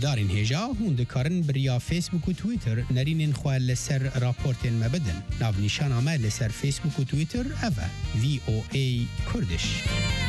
هدارین هجا هون دکارن بریا فیسبوک و تویتر نرینین خواه لسر راپورتین مبدن ناو نیشان آمه لسر فیسبوک و تویتر اوه VOA کردش.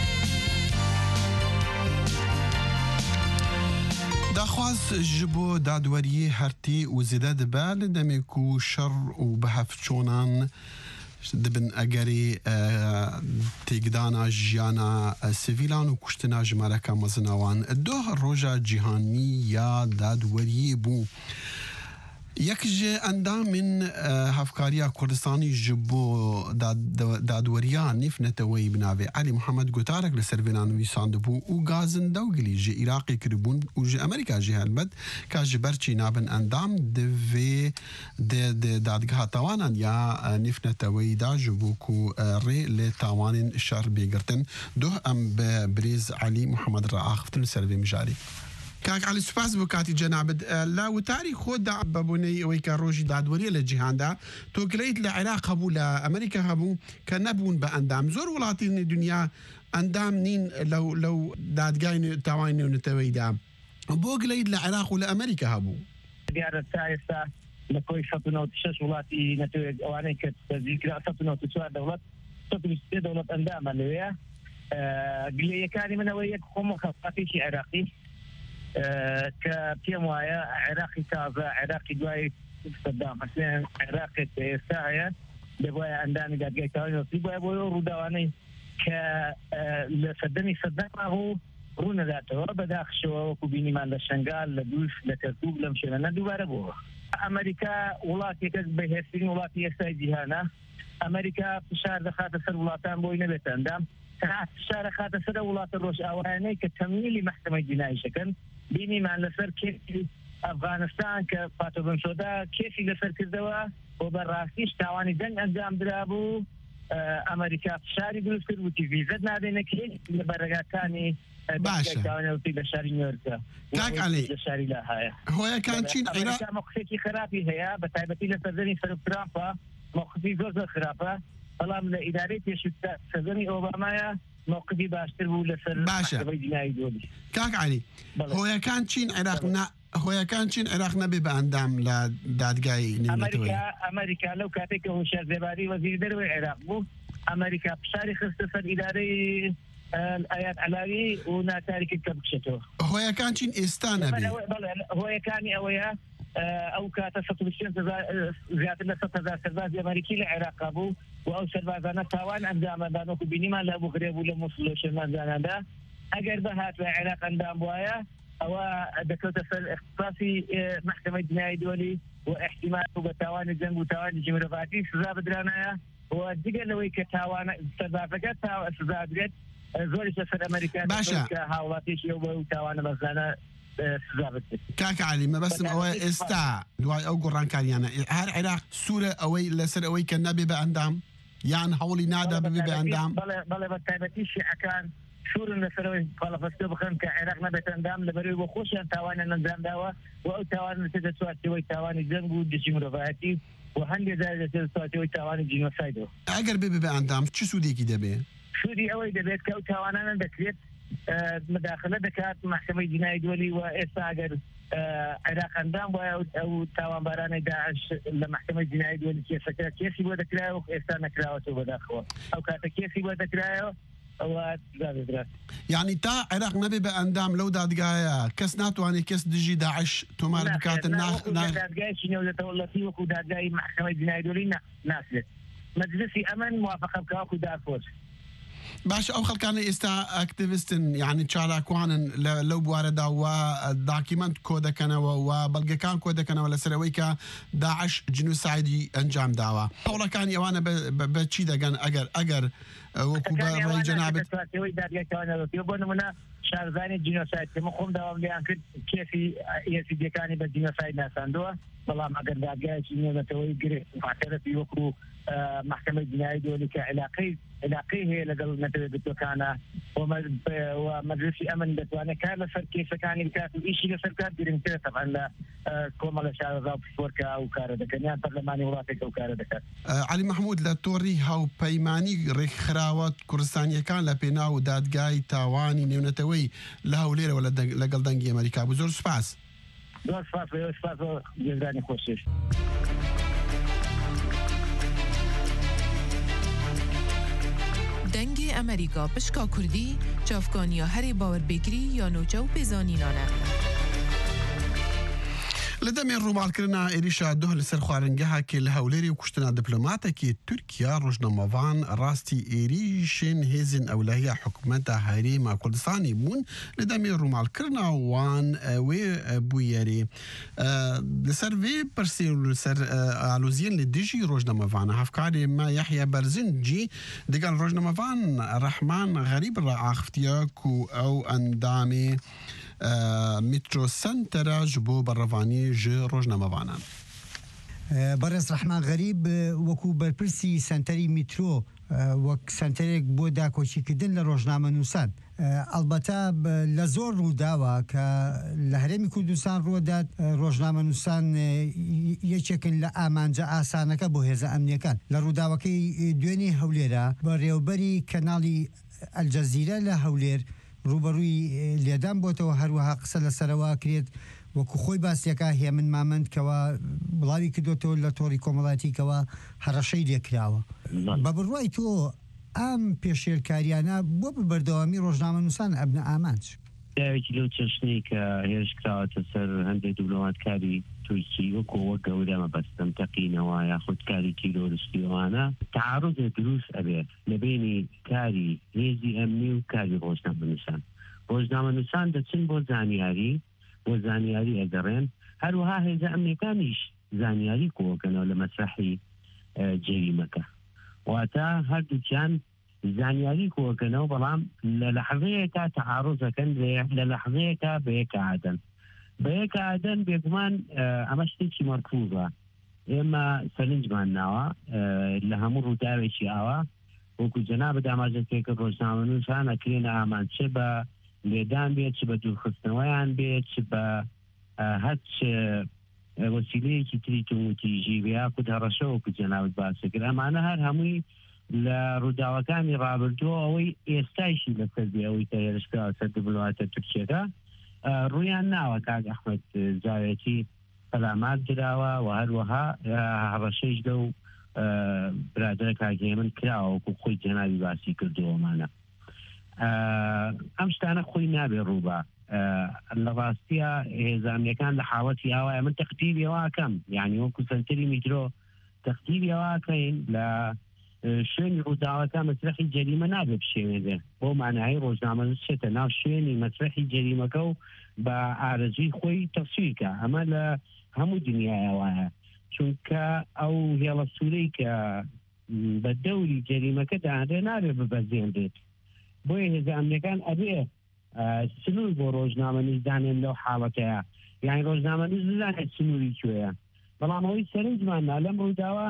داخواز جبو دادوری هرتی و زیده دبال دمیکو شر و بحف چونان دبن اگری تیگدانا جیانا سیویلان و کشتنا جمارکا مزنوان دو روژا جیهانی یا دادوری بو یک جه اندام من هفکاریا کردستانی جبو دادوریا نیف نتوی بناوی علی محمد گوتارک لسرویلان ویساند بو و گازن دوگلی جه عراقی کربون و جه امریکا جه هلمد که جه برچی نابن اندام دوی دادگاه تاوانان یا نیف نتوی دا جبو کو ری لتاوان شر بیگرتن دو ام ببریز علی محمد را آخفتن لسروی مجاری كاك على سپاس بكاتي جنابد لا وتاريخ خود بابوني ويكا روجي دادوري للجهان دا تو كليت لعراق هبو لأمريكا هبو كنبون بأندام زور ولاتين الدنيا أندام نين لو دادقاين تاواني ونتوي دا بو كليت لعراق ولأمريكا هبو ديار السايسة لكوي سطنو تشش ولاتي نتوي اواني كتذكرا سطنو تسوى دولت سطنو دولت أندام اللي قليا كاني من ويك خمو خطاتي شي عراقي كبيم وايا عراقي تازة عراقي دواي صدام حسين عراقي ساعية دواي عندنا قاعد يتواجد في دواي رودواني لصدمي هو رونا ذاته بداخ شو كوبيني مال الشنغال لدوش لكرتوب لمشينا دوباره بوه أمريكا ولاتي كذب هسين ولاتي يستجيهنا أمريكا فشار دخات سر ولاتان بوينة بتندم فشار خات سر ولات الروش أواني كتميل محكمة جنائية شكل بيني مع لسر كيف أفغانستان كفاتو بنشودا كيف لسر كذوا وبراسيش تواني جنگ انجام درابو أمريكا فشاري دروس كرد وتي فيزا نادينا كيف لبرقاتاني باشا تواني وتي لشاري نيويوركا كاك علي لشاري لا هاي هو كان شين عراق أمريكا مخفيكي خرابي هيا بتايبتي لسردني سر ترامبا مخفي زوز خرابة طالما من إدارة يشوف سردني أوباما موقفي باشتر ولا سر باشا كاك علي هو كان شين عراقنا هو كان شين عراقنا بأندام لا دادقاي أمريكا لو كاتك هو شازباري وزير دروي العراق بو أمريكا بشاري خصوصا إداري الآيات علاوي وناتارك الكبكشتو هو كان شين إستانا بي هو كان أويا أو كاتسط بشين زيادة لسط سرباز أمريكي للعراق أبو وأو سربازانا تاوان أندام دانو كبيني ما لا بغريب ولا مصلوش المزانا دا أجر بهات العراق أندام بوايا أو دكتور اختصاصي محكمة جنائية دولي واحتمال بتاوان الجنب وتاوان الجمهورية سزا بدرانايا ودقل لو كتاوان سزا فقط سزا بدرت زوري سفر أمريكا باشا كهاولاتيش يوم تاوان مزانا كاك علي ما بس أو استا دواي أو قران كاريانا هر عراق سورة أوي لسر أوي كنبي بأندام يعني حولي نادا ببي بأندام بلا بتايبتيش كان شور لسر قال فستو بخن كعراق نبي أندام لبري وخوش تاوان النظام دوا أو تاوان تدسوات توي تاوان الجنب والجمهورية وهندي زي تدسوات توي تاوان الجنوسايدو أجر ببي بأندام شو سودي كده بيه سودي أوي دبيت كأو تاوانا دكريت مداخلة دكات محكمة جنائية دولي وإستاجر عراق أندام أو تاوان باراني داعش لمحكمة جنائية دولي كيف يبغى ذكرايو إستانا كراوته بداخله أو كاتا كيف يبغى ذكرايو أو ذا يعني تا عراق نبي بأندام لو دادقايا كس ناتواني كس دجي داعش تمار بكات الناس دادقاي شنو يتولى فيه وكو دادقاي محكمة جنائية دولي ناسلت مجلسي أمن موافقة بكاكو دارفور باش أو خلقان إستا أكتيفيستن يعني تشاراكوان لو بواردا وداكيمنت كودا كان وبلغ كان كودا كان ولا سرويكا داعش جنوسايدي أنجام داوا حولا كان يوانا بتشيدا كان أجر وكوبا رأي جنابت شارزاني جنوسايد مخوم دوام ليان كيفي يسيدي كاني بالجنوسايد ناساندوا والله ما قد داقاي شنو نتوي قري معترفي وكو محكمة جنائية دولي كعلاقي هي لقل نتوي بتوكانا ومجلس أمن بتوانا كان لسر كيف كان يكافي إيشي لسر كان ديرين كده طبعا كوما لشارزا بفوركا أو كاردكا نيان برلماني وراتك أو كاردكا علي محمود لا توري هاو بيماني ريخ خراوات كورستانيا كان لبيناو دادقاي تاواني نيونتوي لهاو ليرة ولا لقل دنجي أمريكا بزور سباس زۆر سپاس گێزانی خۆشێش. دنگ امریکا پشکا کردی چافکانیا هر باور بگیری یا نوچو بزانینانه. لدى من رومال كرنا إريشا دوه لسر خوارنجها كي الهوليري وكشتنا دبلوماتا كي تركيا رجنا مافان راستي إريشين هيزن أولهية حكومتا هريما كردستاني بون لدى من رومال كرنا وان وي بويري لسر في برسي لسر علوزين لديجي رجنا مافان هفكاري ما يحيى برزنجي دقال رجنا مافان رحمن غريب الرعاختياكو أو أندامي مترو سنتر جبو بروانی روزنامه وانان برس رحمان غریب وکو برپرسی سنتری مترو وک سنترێک بۆ داکۆچیکردن لە ڕۆژنامە نووسان ئەلبەتە لە زۆر ڕووداوە کە لە هەرێمی کوردستان ڕۆدات ڕۆژنامە نووسان یەکێکن لە ئامانجە ئاسانەکە بۆ هێزە ئەمنیەکان لە ڕووداوەکەی دوێنێ هەولێرە بە ڕێوبەری کەناڵی ئەلجەزیرە لە هەولێر ڕوبەڕووی لێدان بۆتەوە هەروەها قسە لەسەرەوە کرێت وەکو خۆی باسیەکە هێمن مامەند کەەوە بڵاوی کردوتەوە لە تۆڕی کۆمەڵاتیکەوە هەڕەشەی لێکراوە بە بڕوای تۆ ئەم پێشێرکاریانە بۆ بەردەوامی ڕۆژنامە نووسان ئەبنە ئامانج داوێکی لەو چەشنەی کە هێرشکراوەتە سەر هەندێک دیبلۆماتکاری تورکی وەکو گەورەمە بەستم تەقینەوە یاخود کاری تیرۆریستیوانە تعارض دروست ئەبێت لە بینی کاری هێزی ئەمنی و کاری ڕۆژنامە نووسان ڕۆژنامە نووسان دەچن بۆ زانیاری ئەگەڕێن هەروەها هێزە ئەمنیەکانیش زانیاری کۆکەنەوە لە مەسرحی جەریمەکە واتە هەردووچیان زانیاری کۆکەنەوە بەڵام لە لەحظەیەکە تەعارضەکەن لە لەحظەیەکە بە یەک عادەن بێگومان ئەمە شتێکی مەرکوزە ئێمە سەرنجمان ناوە لە هەموو ڕووداوێکی ئاوا وەکو جەنابە داماژەکێکە ڕۆژنامە نووسان ئەکرێنە ئامان چ بە لێدان بێت چ بە دوورخستنەوەیان بێت چ بە هەچ وەسیلەیەکی تری تومتیژی بیا کو هەڕەشە وەکو جەنابەت باسە کرد ئەمانە هەر هەمووی لە ڕووداوەکانی ڕابردووە ئەوەی ئێستایشی لەسەر بێ ئەوەی تە هێرشکراوە سەر دیبلۆماتە تورکیەکە ڕوویان ناوە کاک ئەحمەد زاوێتی پەلامات دراوە و هەروەها هەڕەشەیش لەو برادرە کاگێ من کراوە وەکو خۆی جەنابی باسی کردووەمانە ئەم شتانە خۆی نابێ ڕووبە لە ڕاستیە هێزانیەکان لە حاوەتی ئاوایە من تەقدیری ئەوەکەم یعنی وەکو سەنتەری میترۆ تەقدیری ئەوەکەین لە شوێنی ڕووداوەکە مەسرحی جەریمە نابێت بشێنێ بۆ مانایی ڕۆژنامە چێتە ناو شوێنی مەسرحی جەریمەکە و بە ئارەزوی خۆی تەفسیرکە ئەمە لە هەموو دنیایەوەیە چونکە ئەو هێڵە سوورەی کە بە دەوری جەریمەکە داهێ نابێت ببەزێنرێت بۆیە هێزە ئەمنیەکان ئەبێ سنوور بۆ ڕۆژنامە نووسدانێن لەو حاڵەتەیە یعنی ڕۆژنامە نووس بزانێت سنووری کوێیە بەڵام ئەوەی سەرنجماننا لەم ڕووداوە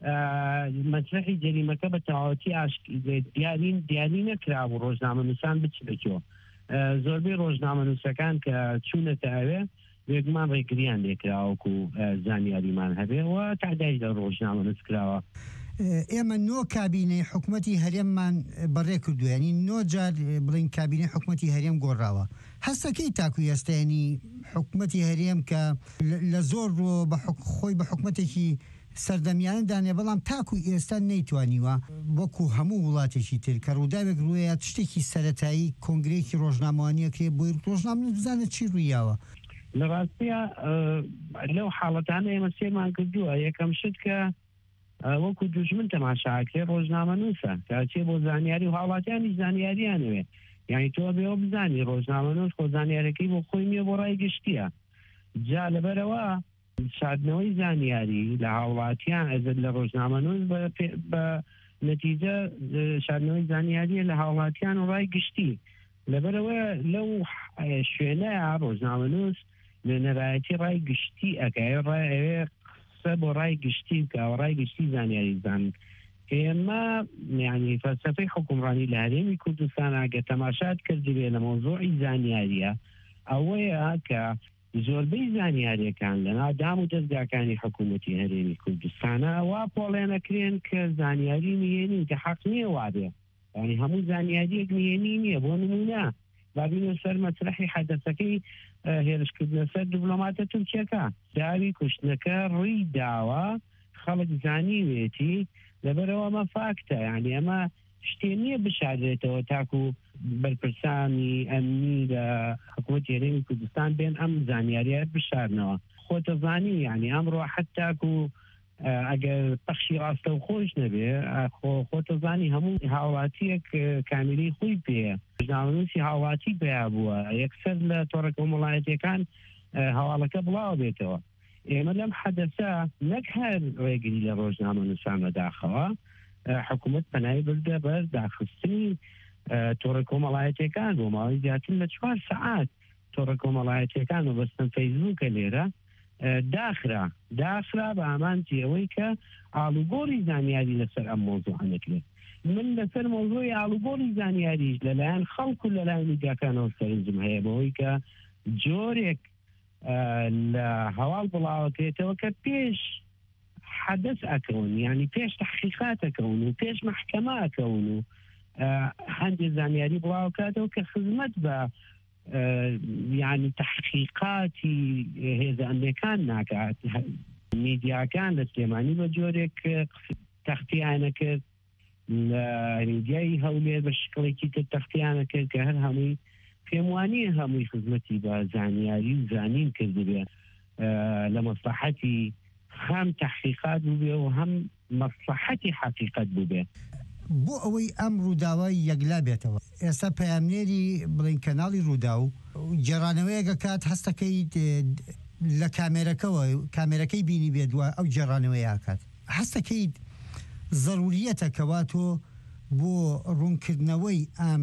مەسرحی جەریمەکە بە تەواوەتی دیاری نەکرا بوو ڕۆژنامە نووسان بچێتەوە زۆربەی ڕۆژنامە نووسەکان کە چوونەتە ئەوێ بێگومان ڕێگریان لێکراوەکو زانیاریمان هەبێەوە تادای لە ڕۆژنامە نووس کراوە ئێمە نۆ کابینەی حکوومەتی هەرێممان بەڕێ کردوێنی نۆ جار بڵین کابینەی حکوومەتی هەرێم گۆڕاوە هەستەکەی تاکو ئێستانی حکوومەتی هەرێم کە لە زۆر خۆی بە حکوومەتێکی سەردەمیانە دانێ بەڵام تاکو ئێستا نەیتوانیوە وەکو هەموو وڵاتێکی تر کە ڕووداوێک ڕوویە تشتێکی سەرەتایی کۆنگرێکی ڕۆژنامەوانیەکرێ بۆی ڕۆژنامە بزانێت چی ڕوویاوە لە ڕاستیە لەو حاڵەتانە ئێمە سێمان کردووە یەکەم شت کە وەکو دوژمن تەماشاکرێ ڕۆژنامە نووسە کاچێ بۆ زانیاری و هاوڵاتیانی زانیاریانوێ یعنی تۆ بێەوە بزانی ڕۆژنامە نووس خۆ زانیارەکەی بۆ خۆی نییە بۆ ڕای گشتیە جا لەبەرەوە شاردنەوەی زانیاری لە هاوڵاتیان ئەزت لە ڕۆژنامە نووس بە نەتیجە شاردنەوەی زانیاریە لە هاوڵاتیان و ڕای گشتی لەبەرەوە لەو شوێنەیە ڕۆژنامە نووس لە نەرایەتی ڕای گشتی ئەکای ڕای قسە بۆ ڕای گشتی بکە ڕای گشتی زانیاری زان ئێمە یعنی فەلسەفەی حکومڕانی لە هەرێمی کوردستان ئەگە تەماشات کردبێ لە مۆزوعی زانیاریە ئەوەیە کە زۆربەی زانیاریەکان لە ناودام و دەستگاکانی حکوومەتی هەرێمی کوردستانە وا پۆڵێنەکرێن کە زانیاری نهێنی کە حەق نییە وابێ یعنی هەموو زانیاریەک نهێنی نییە بۆ نمونە بابینە سەر مەسرحی حەدەسەکەی هێرشکردنە سەر دیپلۆماتە تورکیەکە داوی کوشتنەکە ڕووی داوە خەڵک زانیوێتی لەبەرەوە ئەمە فاکتە یعنی ئەمە شتێ نییە بشاردرێتەوە تاکو بەرپرسانی ئەمنی لە حکوومەتی هەرێمی کوردستان بێن ئەم زانیاریە بشارنەوە خۆتە زانی یعنی ئەمڕۆ حتاکو ئەگەر پەخشی ڕاستە و خۆش نەبێ خۆتە زانی هەموو هاوڵاتیەک کامیلی خۆی پێەیە ژناونوسی هاوڵاتی پێیا بووە یەکسەر لە تۆڕە کۆمەڵایەتیەکان هەواڵەکە بڵاو بێتەوە ئێمە لەم حەدەسە نەک هەر ڕێگری لە ڕۆژنامە نووسانە داخەوە حکوومەت پەنای بردە بەر داخستنی تۆڕە کۆمەڵایەتیەکان بۆ ماوەی زیاتر لە 4 سەعات تۆڕە کۆمەڵایەتیەکان و بەستن فەیسبووکە لێرە داخرا بە ئامانجی ئەوەی کە ئاڵوگۆڕی زانیاری لەسەر ئەم مۆزوع نەکرێت من لەسەر مۆزوعی ئاڵوگۆڕی زانیاریش لەلایەن خەڵک و لەلایەن میدیاکانەوە سەرنجم هەیە بەوەی کە جۆرێک لە هەواڵ بڵاوەکرێتەوە کە پێش حەدەس ئەکەون یعنی پێش تحقیقات ئەکەون و پێش محکەمە ئەکەون و هەندێک زانیاری بڵاوکاتەوە کە خزمەت بە یعنی تحقیقاتی هێزە ئەمریکان ناکات میدیاکان لە سلێمانی بە جۆرێک تەختیانە کرد لە میدیای هەولێر بە شکڵێکی تر تەختیانە کرد کە هەر هەمووی پێم وانییە هەمووی خزمەتی بە زانیاری و زانین کردبێ لە مەسلحەتی هەم تحقیقات بووبێ و هەم مەسلحەتی حقیقت بووبێ بۆ ئەوەی ئەم ڕووداوای یەکلا بێتەوە ئێستا پەیامنێری بڵین کەناڵی ڕوودا و جێڕانەوەیەکە کات هەستەکەی لە کامێرەکەی بینی بێت وە ئەو جێڕانەوەی کات هەستەکەی ضروریەتە کەواتۆ بۆ ڕوونکردنەوەی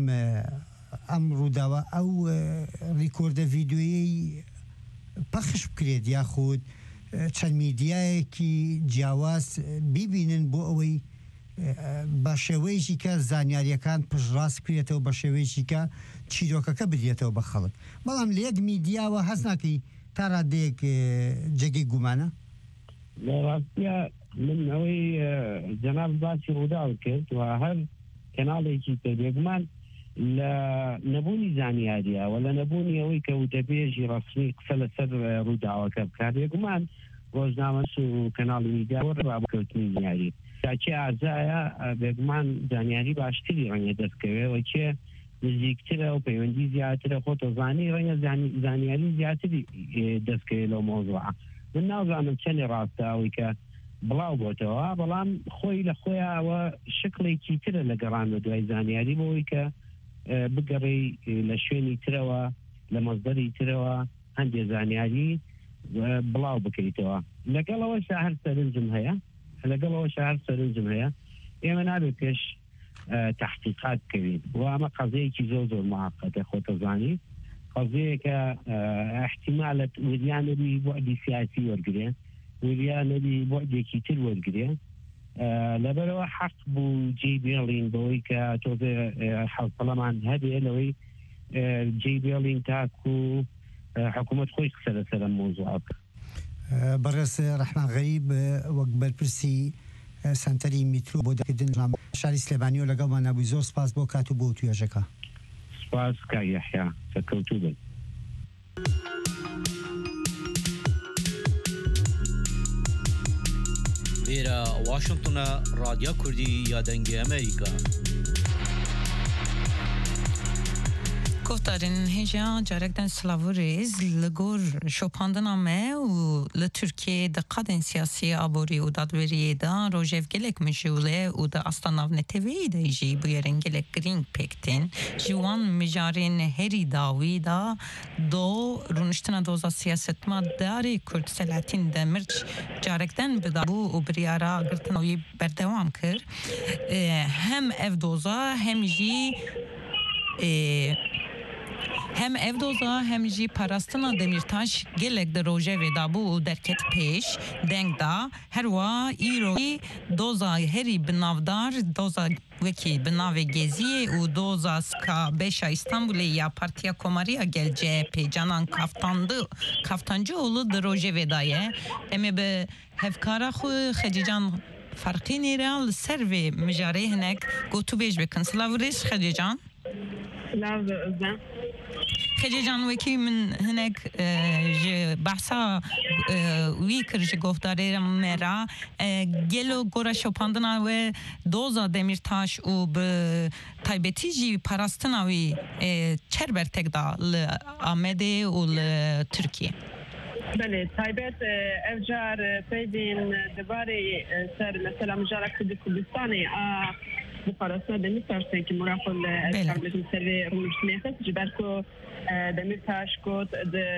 ئەم ڕووداوە ئەو ریکۆردە ڤیددیۆیی پەخش بکرێت یاخود چەند میدیایەکی جیاواز بیبینن بۆ ئەوەی بە شێوەیەکی کە زانیاریەکان پشڕاست کرێتەوە بە شێوەیەکی کە چیرۆکەکە بدرێتەوە بە خەڵک بەڵام لە یەک میدیاوە هەست ناکەی تا ڕادەیەک جێگەی گومانە لە ڕاستیە من ئەوەی جەناب باسی ڕووداو کرد و هەر کەناڵێکی تر بێگومان لە نەبوونی زانیاریە و لە نەبوونی ئەوەی کە وتەبێژی ڕسمی قسە لەسەر ڕووداوەکە بکات بێگومان ڕۆژنامە و کەناڵی میدیا ڕابکەوتنی زیاری تاچی ئازایە بێگومان زانیاری باشتری ڕەنگە دەستکەوێەوە کێ نزیکترە و پەیوەندی زیاترە خۆتە زانی ڕەنگە زانیاری زیاتری دەستکەوێت لەو مۆزوعە من نازانم چەندی ڕاستە ئەوەی کە بڵاو بۆتەوە بەڵام خۆی لە خۆیەوە شکڵێکی ترە لە گەڕان بە دوای زانیاری بۆەوەی کە بگەڕی لە شوێنی ترەوە لە مەزدەری ترەوە هەندێک زانیاری بڵاو بکەیتەوە لەگەڵەوە هەر سەرنجم هەیە ئێمە نابێت پێش تحقیقات بکەوین و ئەمە قەزەیەکی زۆر معقدە خۆتە زانی قەزەیەکە احتیمالەت وریانەبی بۆعدی سیاسی وەرگێ وریانەبی بۆعدێکی تر وەرگێ لەبەرەوە حەق بوو جێ بێڵین بەوەی کە تۆزێ حەوسەڵەمان هەبێ لەوەی جێ بێڵین تاکو حکوومەت خۆی قسە لەسەر ئەم مۆزوعە بکات بەڕێز ڕەحمان غەریب وەک بەرپرسی سنتەری میترۆ بۆ دەکردن شاری سلێمانی و لەگەڵمان نەبووی زۆر سپاس بۆ کات و بۆ توێژەکە سپاس کاک یەحیا سەرکەوتوو بن لێرە واشنگتنە رادیۆ کوردی یادەنگی ئەمریکا گفتارین هجا جارکدن سلاوریز لگور شوپاندنا ما و لترکیه دقادن سیاسی آبوری و دادوریه دا روژف گلک مجوله و دا استاناو نتوی دا جی بیرن گلک گرینگ پکتین جوان مجارین هری داوی دا دو رونشتنا دوزا سیاست ما داری کرد سلاتین دا مرچ جارکدن بدابو و بریارا گرتنوی بردوام کر هم اف دوزا هم جی hem ev doza hem jî parastina Demirtaş gelek de roje ve dabû û derket pêş deng da herwa îro doza herî binavdar doza wekî bi navê Geziyê û doza ska beşa İstanbulê ya Partiya Komariya gel CHP canan Kaftancıoğlu de roje ve daye em ê bi hevkara xwe Xecican farqî nêre li ser vê mijarê hinek gotûbêj bikin. Silav reş Xecican. Silav Özlem. خیلی جانوی من هنگ بحثا ویکر جگفتاری مرا گلو گورا شپاندنا و دوزا دمیرتاش و به تایبتی جی پراستناوی چر برتک دا لآمده و لترکیه. بله تایبت افجار پیدین دباری سر مثلا مجارا کردستانی بفرستنا دمیرتاشتن که مرافل اشتغلتن سر روشنیخت جبرکو دمیرتاش کد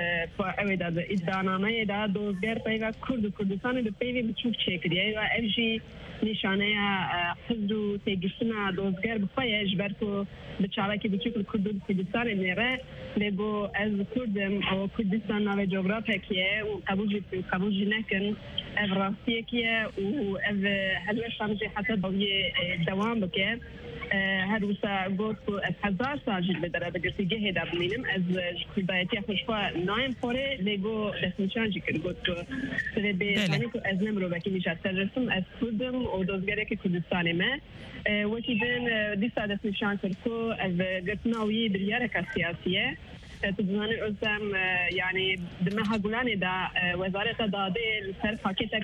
اویدا ادانامه دا دوزگر پیگا کردستانی ده پیوی بچوک چکریه و افجی نشانه حزب و تگیستنا دوزگر بخواه جبرکو بچالاکی بچوک کردستانی میره لگو از کردم و کردستان نوی جغرافیا کیه و قبول نکن اف راستیه کیه و اف هلوش فامجی حتی باوی دوام بکه هر وسا قلت اف هزار ساجد بدره بگرتی گه دا بمینم از کردایتی خوشخواه نایم خوره لگو دستنشان جی کرد قلت سره به تو از نمرو بکی میشد ترسم از کردم و دوزگره که کردستانی ما وکی دن دیسا دستنشان کرد که از گرتناوی بریارک سیاسیه تبزاني أزم يعني دمها قولاني دا وزارة دادي سر باكيتك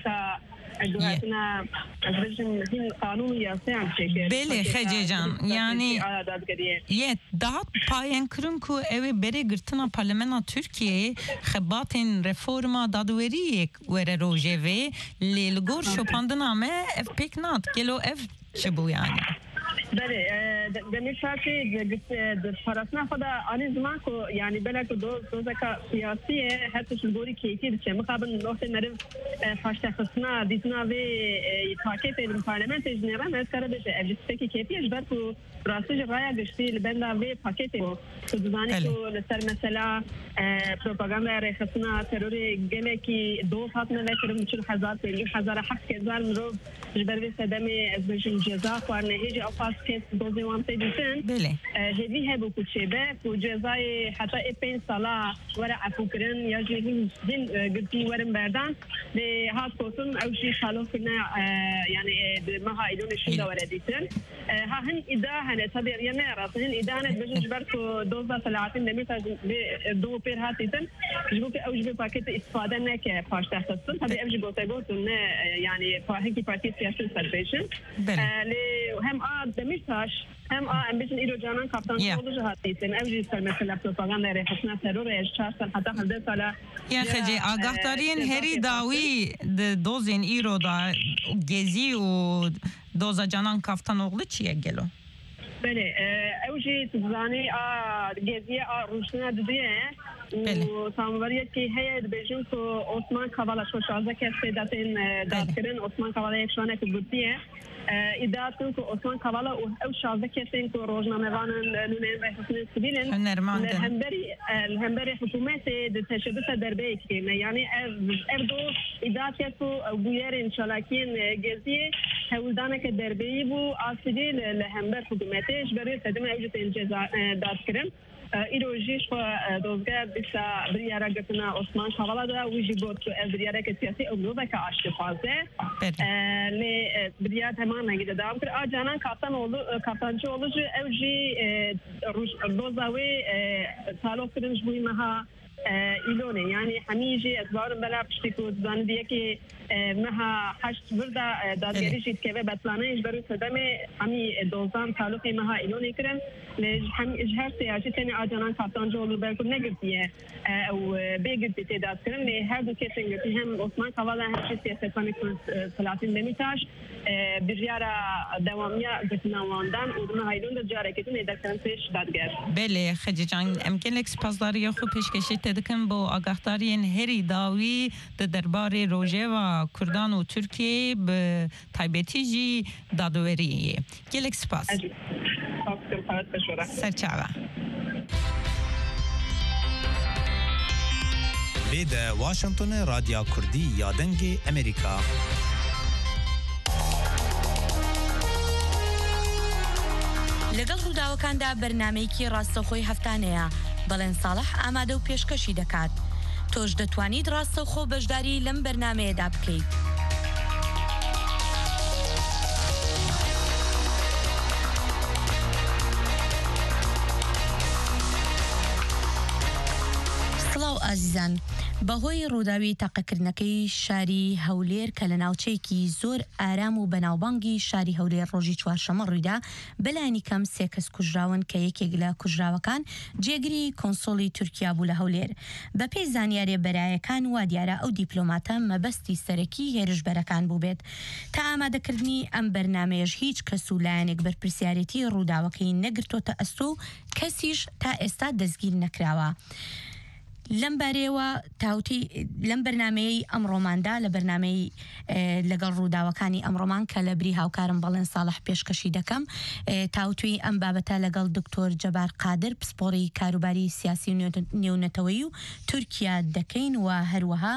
جواتنا أزرجن هين قانون ياسين شكل بله خجيجان يعني يت داد پایان کرن کو اوی بره گرتنا پارلمانا ترکیه خباتین رفورما دادوری وره روژوی لیلگور شپاندنا ما اف پیکنات گلو اف چبو يعني بله دمیرتاشی پراسنا خدا آن زمان کو یعنی بله که دوزک سیاسیه حتی شلگوری کیتی دچه مقابل نقطه نرف فاشته خصنا دیتنا و پاکت پارلمانت جنرال مسکره بشه اجسپکی کیتیش بر کو راستی جرایا گشتی لبندا و پاکت کو دزانی کو لسر مثلا پروپاگاندا رخصنا تروری گله کی دو فاطمه لکرم چون هزار حق هزار مرو جبر صدمه از بجن جزا قرنه هیچ افاس کس دوزی وامته دیسن هدی هبو کچه و جزای حتی اپین سالا ورا عفو کرن یا جهین گرتی ورم بردان به هات کوتن او شی خالو کنه یعنی ما هایدون شده ورا دیسن ها هن ادا هن تبیر یا نه راست هن ادا نه بجن جبر کو دوزا سلاعتین نمیت دو پیر هات دیسن جبو که اوج به پاکت استفاده نکه پاش تخصصن تبی اوج گوتگوتن یعنی پاهی پارتی سیاسی سربیشن لی هم دمیرتاش هم امبیشن ایرو جانان کاپتان اولوژ هاتیسن اوجی سر مثلا پروپاگاندا رخصنا ترور اش 4 سال حتی 10 سال یا خجی آگاهدارین هری داوی دوزین ایرو دا گزی و دوزا جانان کاپتان اولو چیه گلو بله اوجی تزانی گزی روشنا ددیه و ساموریت که هی بیشتر تو عثمان کاوالا شوشازه که سیداتین دادکرین عثمان کاوالا یک شانه که بودیه ادعاتن که عثمان کاوالا او شازه کسین که روزنامه‌وانان نونین و حسن سبیلن الهمبری حکومت تشدد دربی کنه یعنی اردو ادعاتی که بویرین شلاکین گزیه هولدانه که دربی بو آسیدی الهمبر حکومتش برای صدمه اوجت انجزا دادکرین ایروژیش دوزگر بیشتر بریاره گفتن عثمان کاوالا دا ویژی بود که بریاره که سیاسی امروزه که آشتفازه لی بریاره تمام نگیده دام کرد آجانان کاپتانچه اولوژی اوجی دوزاوی تعلق کردنش بوی مها ایلونه یعنی همیشه از بارم بلا پشتی که زن دیگه که مها 8 برده دادگری شد که بطلانهش برای صدمه همی دوزان تعلق مها ایلونه کرن هم اجهر سیاسی تنی آجانان کاپتان جولو برکن نگرتیه او بگرتی تعداد کرن لی هر دو کسی نگرتی هم عثمان کاوالا همچه سیاستانی که سلاتین نمیتاش بریاره دوامیا گتناواندن و دونه هایلون در جاره کتون ایدر کرن پیش دادگر بله خجی جان امکن سپاسداری خوب پیشکشی تدکن با آگاهدارین هری داوی درباره روژه و کردان و ترکیه به تایبتی جی دادوریه گلک سپاس سرچاوه بيد واشنطن راديو كردي يادنجي أمريكا لەگەڵ ڕووداوەکاندا بەرنامەیەکی ڕاستەوخۆی هەفتانەیە بەڵێن ساڵح ئامادە و پێشکەشی دەکات تۆش دەتوانیت ڕاستەوخۆ بەشداری لەم بەرنامەیەدا بکەیت ئازیزان بەهۆی ڕووداوی تاقەکردنەکەی شاری هەولێر کە لە ناوچەیەکی زۆر ئارام و بەناوبانگی شاری هەولێر ڕۆژی چوارشەمە ڕوویدا بەلایانی کەم 3 کەس کوژراون کە یەکێک لە کوژراوەکان جێگری کۆنسۆڵی تورکیا بوو لە هەولێر بەپێی زانیاریە بەرایەکان وا دیارە ئەو دیپلۆماتە مەبەستی سەرەکی هێرشبەرەکان بوو بێت تا ئامادەکردنی ئەم بەرنامەیەش هیچ کەس و لایەنێک بەرپرسیارەتی ڕووداوەکەی نەگرتۆتە ئەستۆ و کەسیش تا ئێستا دەستگیر نەکراوە. لەم بارەیەوە تاوتی لەم بەرنامەی ئەمڕۆماندا لە بەرنامەی لەگەڵ ڕووداوەکانی ئەمڕۆمان کە لە بری هاوکارم بەڵێن ساڵح پێشکەشی دەکەم تاوتوی ئەم بابەتە لەگەڵ دکتۆر جەبار قادر پسپۆڕی کاروباری سیاسی و نێونەتەوەی و تورکیا دەکەین و هەروەها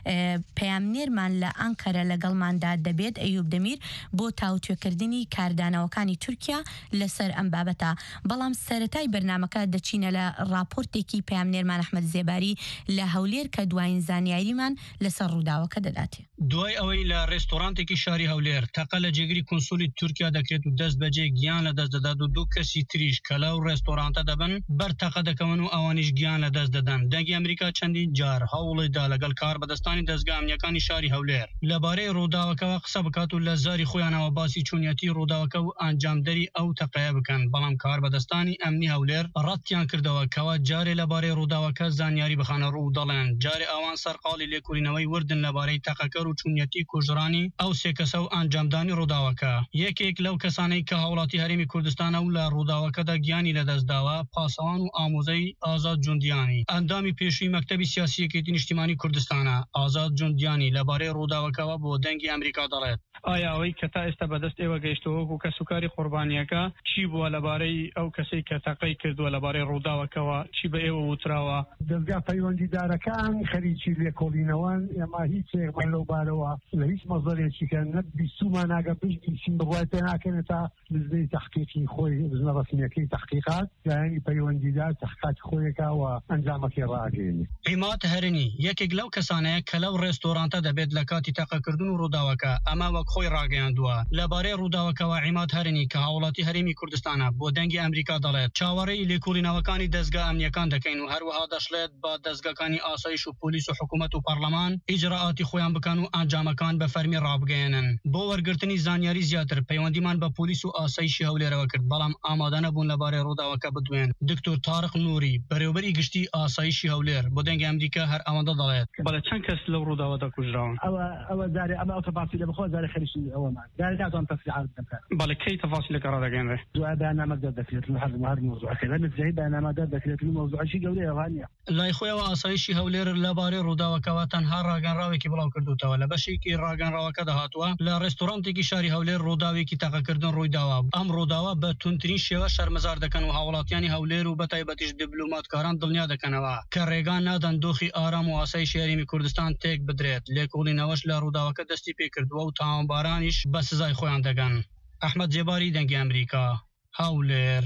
پەیامنێرمان لە ئەنکەرە لەگەڵماندا دەبێت ئەیوب دەمیر بۆ تاوتوێکردنی کاردانەوەکانی تورکیا لەسەر ئەم بابەتە بەڵام سەرەتای بەرنامەکە دەچینە لە راپۆرتێکی پەیامنێرمان ئەحمەد زێباری لە هەولێر کە دوایین زانیاریمان لەسەر ڕووداوەکە دەداتێ. دوای ئەوەی لە ڕێستۆرانتێکی شاری هەولێر تەقە لە جێگری کۆنسۆلی تورکیا دەکرێت و دەست بەجێ گیان لە دەست دەدات و 2 کەسی تریش کە لەو ڕێستۆرانتە دەبن بەر تەقە دەکەون و ئەوانیش گیان لە دەست دەدەن. دەنگی ئەمریکا چەندین جار هەوڵیدا لەگەڵ کاربەدەستانی دەستگا ئەمنیەکانی شاری هەولێر لەبارەی ڕووداوەکەوە قسە بکات و لە زاری خۆیانەوە باسی چوونەتی ڕووداوەکە و ئەنجامدەری ئەو تەقەیە بکەن بەڵام کاربەدەستانی ئەمنی هەولێر ڕەتیان کردەوە کەوا جارێ لەبارەی ڕووداوەکە زانیاری بخانە ڕوو دەڵێن جارێ ئەوان سەرقاڵی لێکۆڵینەوەی وردن لەبارەی تەقەکەر و چوونەتی کوژرانی ئەو 3 کەسە و ئەنجامدانی ڕووداوەکە. یەکێک لەو کەسانەی کە هاوڵاتی هەرێمی کوردستانە و لە ڕووداوەکەدا گیانی لەدەستداوە پاسەوان و ئامۆزەی ئازاد جوندیانی ئەندامی پێشووی مەکتەبی سیاسی یەکێتی نیشتیمانی کوردستانە. ئازاد جوندیانی لەبارەی ڕووداوەکەوە بۆ دەنگی ئەمریکا دەڵێت ئایا ئەوەی کە تا ئێستا بەدەست ئێوە گەیشتەوە و کەسوکاری قوربانیەکە چی بووە لەبارەی ئەو کەسەی کە تەقەی کردووە لەبارەی ڕووداوەکەوە چی بە ئێوە وتراوە؟ دەستگا پەیوەندیدارەکان خەریکی لێکۆڵینەوەن ئێمە هیچ ێمە لەو بارەوە لە هیچ مەزەرێکی کە نەک بیستومان ناگە پشتیشین بڕای پێ ناکەن تا نزدەی تەحقیقی خۆی بزنە ڕەسمیەکەی تەحقیقات لایەنی پەیوەندیدار تەحقیقاتی خۆیەکەوە ئەنجامەکەی ڕاگەیەنێ. عیماد هەرنی یەکێک لەو کەسانەیە کە لەو ڕێستۆرانتە دەبێت لە کاتی تەقەکردن و ڕووداوەکە ئەمە وەک خۆی ڕاگەیاندووە. لەبارەی ڕووداوەکەوە عیماد هەرنی کە هاوڵاتی هەرێمی کوردستانە بۆ دەنگی ئەمریکا دەڵێت چاوەڕێی لێکۆڵینەوەکانی دەستگا ئەمنیەکان دەکەین و هەروەها دەشڵێت با دەستگاکانی ئاسایش و پۆلیس و حکوومەت و پەرلەمان ئیجراعاتی خۆیان بکەن و ئەنجامەکان بە فەرمی ڕابگەیەنن. بۆ وەرگرتنی زانیاری زیاتر پەیوەندیمان بە پۆلیس و ئاسایشی هەولێرەوە کرد بەڵام ئامادە نەبوون لەبارەی ڕووداوەکە بدوێن. دکتۆر تارق نووری بەڕێوەبەری گشتی ئاسایشی هەولێر بۆ دەنگی ئەمریکا هەر ئەوەندە دەڵێت بەڵێ چەند کەس لەو ڕووداوەدا کوژراون؟ ئەوە دارێ ئەمە ئەو تەفاصیلە بخۆ دارێ خەریکی ئەوەمان دارێ ناتوان تەفسیعات بکەم. بەڵێ کەی تەفاصیلەکە ڕادەگەێنرێ؟ دوای بەرنامە دەردەکرێت هەر مۆزوعەکە لە نزیک بەرنامە دەردەکرێت مۆزوعەکی گەورەیە وانە. لای خۆیەوە ئاسایشی هەولێر لەبارەی ڕووداوەکەوە تەنها ڕاگەنراوێکی بڵاو کردوتەوە لە بەشێکی ڕاگەنراوەکە داهاتووە لە ڕێستۆرانتێکی شاری هەولێر ڕووداوێکی تەقەکردن ڕوویداوە. ئەم ڕووداوە بە تونترین شێوە شەرمەزار دەکەن و هاوڵاتیانی هەولێر و بەتایبەتیش دیپلۆماتکاران دڵنیا دەکەنەوە کە ڕێگان نادەن دۆخی ئارام و ئاسایشی هەرێمی کوردستان تێک بدرێت. لێکۆڵینەوەش لە ڕووداوەکە دەستی پێکردووە و تاوانبارانیش بە سزای خۆیان دەگەن. ئەحمەد جێباری دەنگی ئەمریکا هەولێر.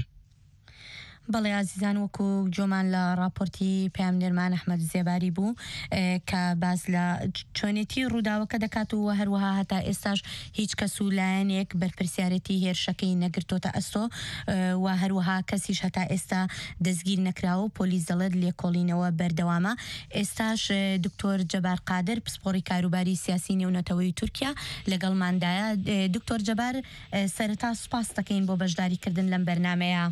بەڵێ ئازیزان وەکو جۆمان لە راپۆرتی پەیامنێرمان ئەحمەد زێباری بوو کە باز لە چۆنێتی ڕووداوەکە دەکات و هەروەها هەتا ئێستاش هیچ کەس و لایەنێک بەرپرسیارەتی هێرشەکەی نەگرتۆتە ئەستۆ و هەروەها کەسیش هەتا ئێستا دەستگیر نەکراوە و پۆلیس دەڵێت لێکۆڵینەوە بەردەوامە. ئێستاش دکتۆر جەبار قادر پسپۆڕی کاروباری سیاسی نێونەتەوەی تورکیا لەگەڵماندایە. دکتۆر جەبار سەرەتا سوپاس دەکەین بۆ بەشداریکردن لەم بەرنامەیە.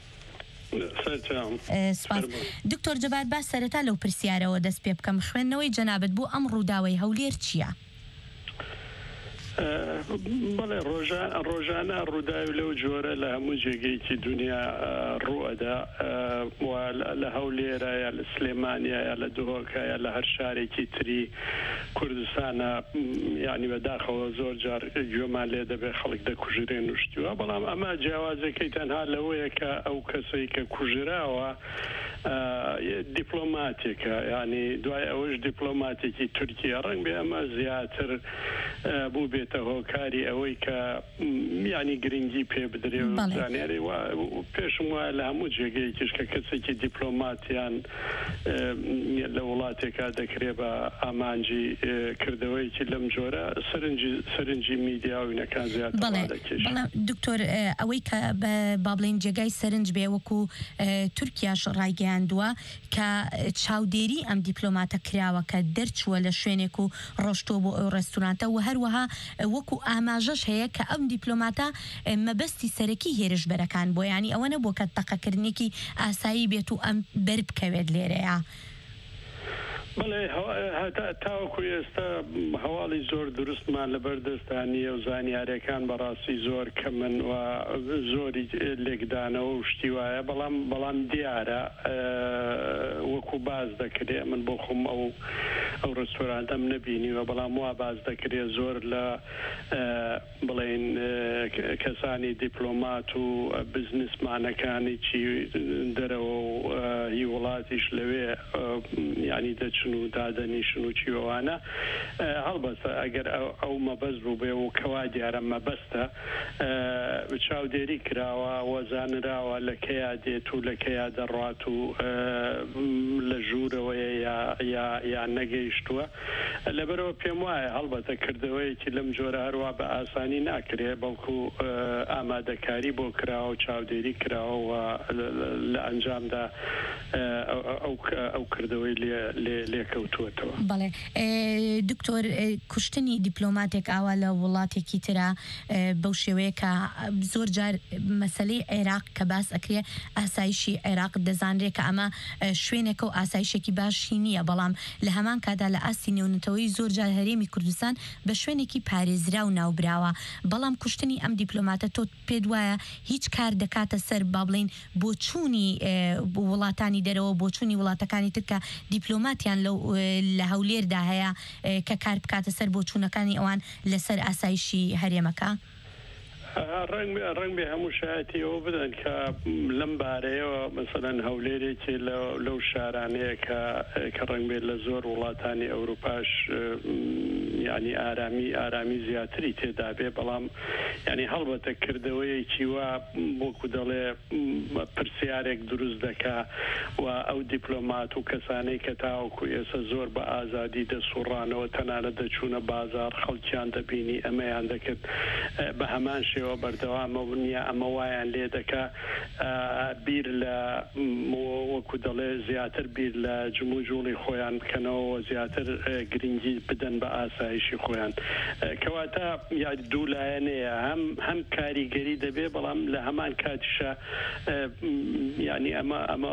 سپاس. دکتۆر جەبار با سەرەتا لەو پرسیارەوە دەست پێ بکەم خوێندنەوەی جەنابەت بۆ ئەم ڕووداوەی هەولێر چییە؟ بەڵێ ڕۆژانە ڕووداوی لەو جۆرە لە هەموو جێگەیەکی دنیا ڕوئەدا لە هەولێرە یا لە سلێمانیا یا لە دۆکە یا لە هەر شارێکی تری کوردستانە یعنی بەداخەوە زۆر جار گوێمان لێ دەبێت خەڵک دەکوژرێن وشتیوە بەڵام ئەمە جیاوازەکەی تەنها لەوەیە کە ئەو کەسەی کە کوژراوە دیپلۆماتێکە ینی دوای ئەوەش دیپلۆماتێکی تورکیا ڕەنگ بێ ئەمە زیاتر بوو بێت بێتە هۆکاری ئەوەی کە ینی گرنگی پێ بدرێ و زانیاری پێشم وایە لە هەموو جێگەیەکیش کە کەسێکی دیپلۆماتیان لە وڵاتێکا دەکرێ بە ئامانجی کردەوەیکی لەم جۆرە سەرنجی میدیا و وینەکان زیاتر دەکێش. دکتۆر ئەوەی کە با بڵێن جێگای سەرنج بێ وەکو تورکیاش ڕایگەیاندووە کە چاودێری ئەم دیپلۆماتە کراوە کە دەرچووە لە شوێنێک و ڕۆشتۆ بۆ ئەو ڕێستورانتە و هەروەها وەکو ئاماژەش هەیە کە ئەم دیپلۆماتە مەبەستی سەرەکی هێرشبەرەکان بۆ ینی ئەوە نەبووە کە تەقەکردنێکی ئاسایی بێت و ئەم بەربکەوێت لێرەیە. بەڵێ تاوەکو ئێستا هەواڵی زۆر دروستمان لەبەردەستانیە و زانیاریەکان بەڕاستی زۆر کەمن و زۆری لێکدانەوە و شتی وایە بەڵام دیارە وەکو باز دەکرێ من بۆ خۆم ئەو ڕستۆرانتەم نەبینیوە بەڵام وا باز دەکرێ زۆر لە بڵێن کەسانی دیپلۆمات و بزنسمانەکانی چی دەرەوە و هی وڵاتیش لەوێ ینی دەچ و دادەنیشن و چیوەوانە هەڵبەستە ئەگەر ئەو مەبەست بوو بێ و کەوا دیارە مەبەستە چاودێری کراوە وەزانراوە لە کەیا دێت و لە کەیا دەڕات و لە ژوورەوەیە یا نەگەیشتووە لەبەرەوە پێم وایە هەڵبەتە کردەوەیەکی لەم جۆرە هەروە بە ئاسانی ناکرێ بەڵکو ئامادەکاری بۆ کراوە و چاودێری کراوە لە ئەنجامدا ئەو کردەوەی لێکەوتووەتەوە. بەڵێ دکتۆر کوشتنی دیپلۆماتێک ئاوا لە وڵاتێکی ترە بەو شێوەیە کە زۆر جار مەسەلەی عێراق کە باس ئەکرێ ئاسایشی عێراق دەزانرێت کە ئەمە شوێنێکە و ئاسایشێکی باشی نییە بەڵام لە هەمان کادا لە ئاستی نێونەتەوەی زۆر جار هەرێمی کوردستان بە شوێنێکی پارێزرا و ناوبراوە بەڵام کوشتنی ئەم دیپلۆماتە تۆ پێت وایە هیچ کار دەکاتە سەر با بڵێن بۆچوونی وڵاتانی دەرەوە بۆچوونی وڵاتەکانی ترکە دیپلۆماتیان لە هەولێردا هەیە کە کار بکاتە سەر بۆچوونەکانی ئەوان لەسەر ئاسایشی هەرێمەکە؟ ڕنگ بێ هەموو شایەتی ئەوە بدەن کە لەم بارەیەوە مەسەلەن هەولێرێکی لەو شارانەیە کە ڕنگ بێت لە زۆر وڵاتانی ئەوروپاش ینی ئارامی زیاتری تێدا بێ بەڵام ینی هەڵبەتە کردەوەیەکی وا بۆکو دەڵێ پرسیارێک دروست دەکا و ئەو دیپلۆمات و کەسانەی کە تاوەکو ئێستا زۆر بە ئازادی دەسوڕانەوە تەنانەت دەچوونە بازار خەڵکیان دەبینی ئەمەیان دەکرد بە هەمان شێوە بەردەوامە نیە ئەمە وایان لێ دەکا بیر لە وەکو دەڵێ زیاتر بیر لە جمو جوڵی خۆیان بکەنەوە زیاتر گرنگی بدەن بە ئاسایشی خۆیان کەواتە یا دوولایەنەیە هەم کاریگەری دەبێ بەڵام لە هەمان کاتیشە ینی ئەمە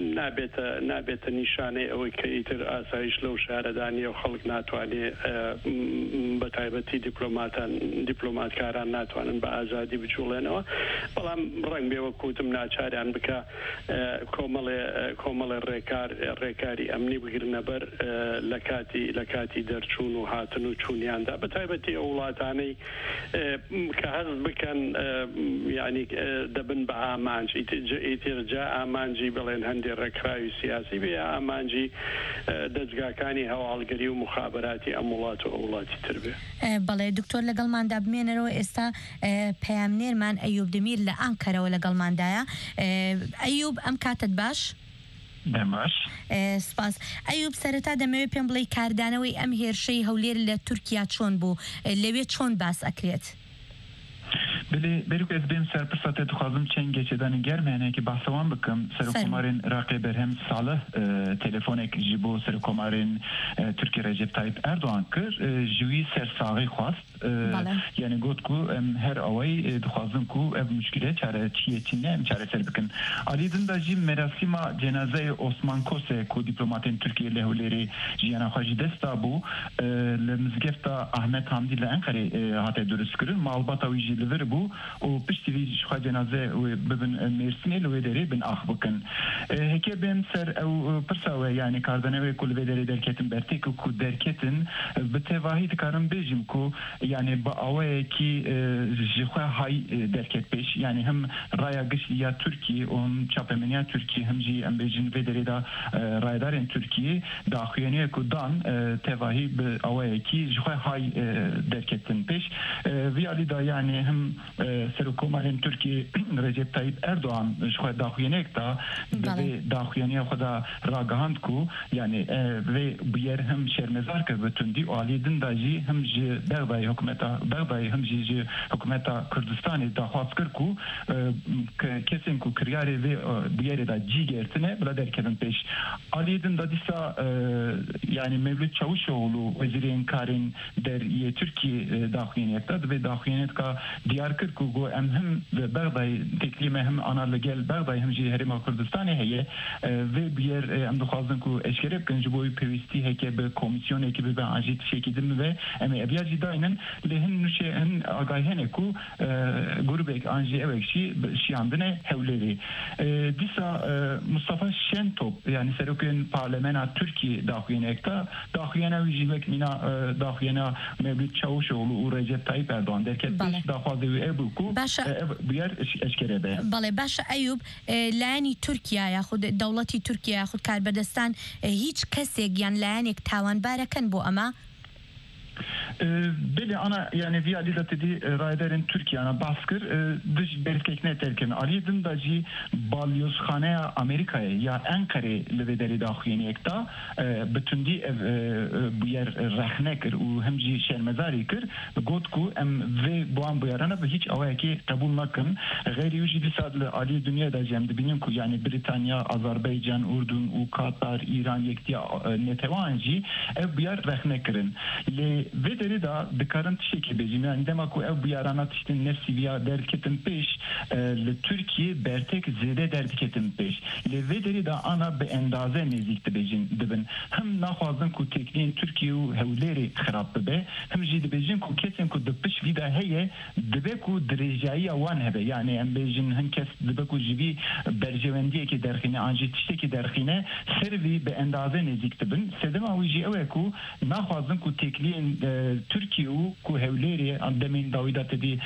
نابێتە نیشانەی ئەوەی کە ئیتر ئاسایش لەو شارەدانیە و خەڵک ناتوانێت بە تایبەتی دیپلۆماتکاران ناتوانن بە ئازادی بچوڵێنەوە بەڵام ڕنگ بێوە کوتم ناچاریان بکە کۆمەڵێ ڕێکاری ئەمنی بگرنە بەر لە کاتی دەرچوون و هاتن و چوونیاندا بە تایبەتی ئەو وڵاتانەی کە هەست بکەن ینی دەبن بە ئامانج ئیتر جا ئامانجی بڵێن هەندێک ڕێکخراوی سیاسی بێ ئامانجی دەستگاکانی هەواڵگەری و مخابراتی ئەم وڵات و وڵاتی تر بێ. بەڵێ دکتۆر لەگەڵماندا بمێنەرەوە ئێستا پەیامنێرمان ئەیوب دمیر لە ئەنکەرەوە لەگەڵماندایە. ئەیوب ئەم کاتت باش؟ دەماش سپاس. ئەیوب سەرەتا دەمەوێت پێم بڵێ کاردانەوەی ئەم هێرشەی هەولێر لە تورکیا چۆن بوو لەوێ چۆن باس ئەکرێت؟ بەروک ئەس بێم سەرپرسەتە دخوازم چەند گەچێدانی گەرمێنێکی باسەوان بکەم سەرۆکۆمارین ڕاقی بەرهەم ساڵح تەلەفۆنێک ji بۆ سەرۆکۆمارین تورکی ڕەجەب تایب ئەردوان کرد ژووی سەرساغی خواست یعنی گوت کو هەر ئەوەی دخوازم کو ئەv مشکلە چارەچیەتی نەم چارەسەر بکەن ئالیدندا jî merasîma cenazeyê Osman Kosek ku dîplomatên Tirkiye li Hewlêrê jiyana xwe jî desta bû li mizgefta Ahmet Hamdî li Enqerê hate duristkirin malbata wî jî li vir bû بو و پشتی وی خوا جنازه و ببن مرسینه لوی داری بن آخ بکن هکی بیم سر او پرساوه یعنی کاردنوی کل وی داری درکتن برتی که درکتن به تواهی دکارم بیجم که یعنی با آوه کی جخوا های درکت پیش یعنی هم رایا گشت یا ترکی و هم چاپمنیا ترکی هم جی ام بیجن وی داری دا رایدارین ترکی داخوینی کدان تواهی به آوه کی جخوا های درکتن پیش ویالی دا یعنی هم سرکومارین ترکی رجب طیب اردوان جخوا داخوینی تا داخوینی خدا راگهاند کو یعنی وی بیر هم شرمزار که بتوندی آلی دن داجی هم جی بغدای هم جی حکومتا کردستانی داخواست کرد کو کسین کو کریاری وی بیاری دا جی گرتنه بلا درکدن پیش آلی دن دا دیسا یعنی مولود چاوشوغلو وزیرین کارین در یه ترکی داخوینیت داد و داخوینیت که دیار کرد کو گو ام هم بغدای تکلیمه هم آنا لگل بغدای هم جی هرما کردستانی هیه و بیر ام دخوازن کو اشکره بکن جبوی پیوستی هکه به کمیسیون که به آجیت شکیدم و ام ابیاجی داینن لهن نوشه هن آگاهنه کو گروبک آنجی اوکشی شیاندنه هولیری دیسا مصطفى شنتوب یعنی سروکن پارلمانا ترکی داخوینه اکتا داخوینه ویجیوک مینا داخوینه مولود چاوشوغلو و رجب طیب اردوان درکت پیش داخوازه و ابو کو بیر اشکره به بله باشه ایوب لانی ترکیه یا خود دولتی ترکیه خود کاربردستان هیچ کسی گیان لانی تاوان بارکن بو اما بله انا يعني في عديدة دي رايدرين تركيا انا باسكر دش بركيكنه تركن عليدن داجي باليوسخانه امريكا يا انقره لودري داخلين اكتا بتندي بير رخنكر و همجي شرمزاري كر گوتكو ام في بوان بيرانا به هيچ اوكي قبول نكن غير يوجي بساد علي دنيا داجي ام ببينم كو يعني بريطانيا اذربيجان اردن و قطر ايران يكتي نتوانجي بير رخنكرن ل ودری دا دکارن تشکی بجیم یعنی دما کو او بیارانه تشتن نفسی ویا درکتن پیش لترکیه برتک زیده درکتن پیش لودری دا آنا به اندازه نزدیک بجیم دبن هم نخوازن کو تکنین ترکیه و هولیری خراب به هم جید بجیم کو کسیم کو دپش ویدا هیه دبه کو درجایی وان هبه یعنی ام بجین هن کس دبه کو جیبی برجواندیه که درخینه آنجی تشتی درخینه سروی به اندازه نزدیک دبن سدم اویجی اوه کو نخوازن کو تکنین ترکیه و کو هولیری اندمین داویدات دی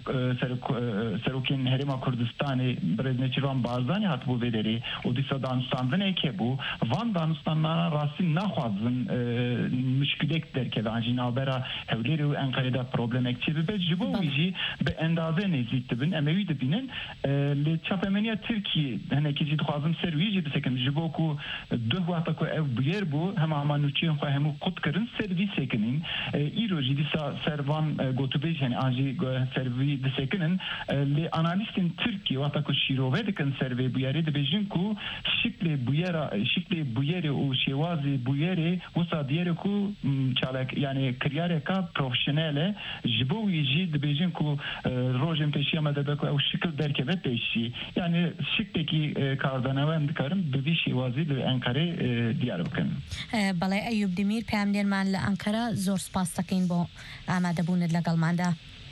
سروکین هرما کردستانی برزنچیوان بازانی هات بو بدری و دیسا دانستاندنه که بو وان دانستاننا راستی نخوازن مشکلک در که دانجی نابرا هولیری و انقره دا پروبلمک چی ببه جبو ویجی به اندازه نزیت بین اموی دبینن لی چاپمنیا ترکیه هنه که جید خوازم سر ویجی بسکن جبو کو دو وقتا کو او بیر بو هم آمانوچی خواه همو قد کرن سر وی سکنین ایروجی دیسا سروان گوتوبیج یعنی آنجی سروی دسکنن لی آنالیستین ترکی وقتا کو شیروه دکن سروی بیاری دبیجن کو شکل بویره و شوازی بویره وسا دیره کو چالک یعنی کریاره کا پروفشناله جبوی جی دبیجن کو روزن پیشی آمده بکو او شکل درکه و پیشی یعنی شکلی که کاردانوه هم دکارم بوی شوازی لی انقره دیار بکن بله ایوب دمیر پیامدیر من لانقره زور سپاس دکین با آماده بوند لگلمانده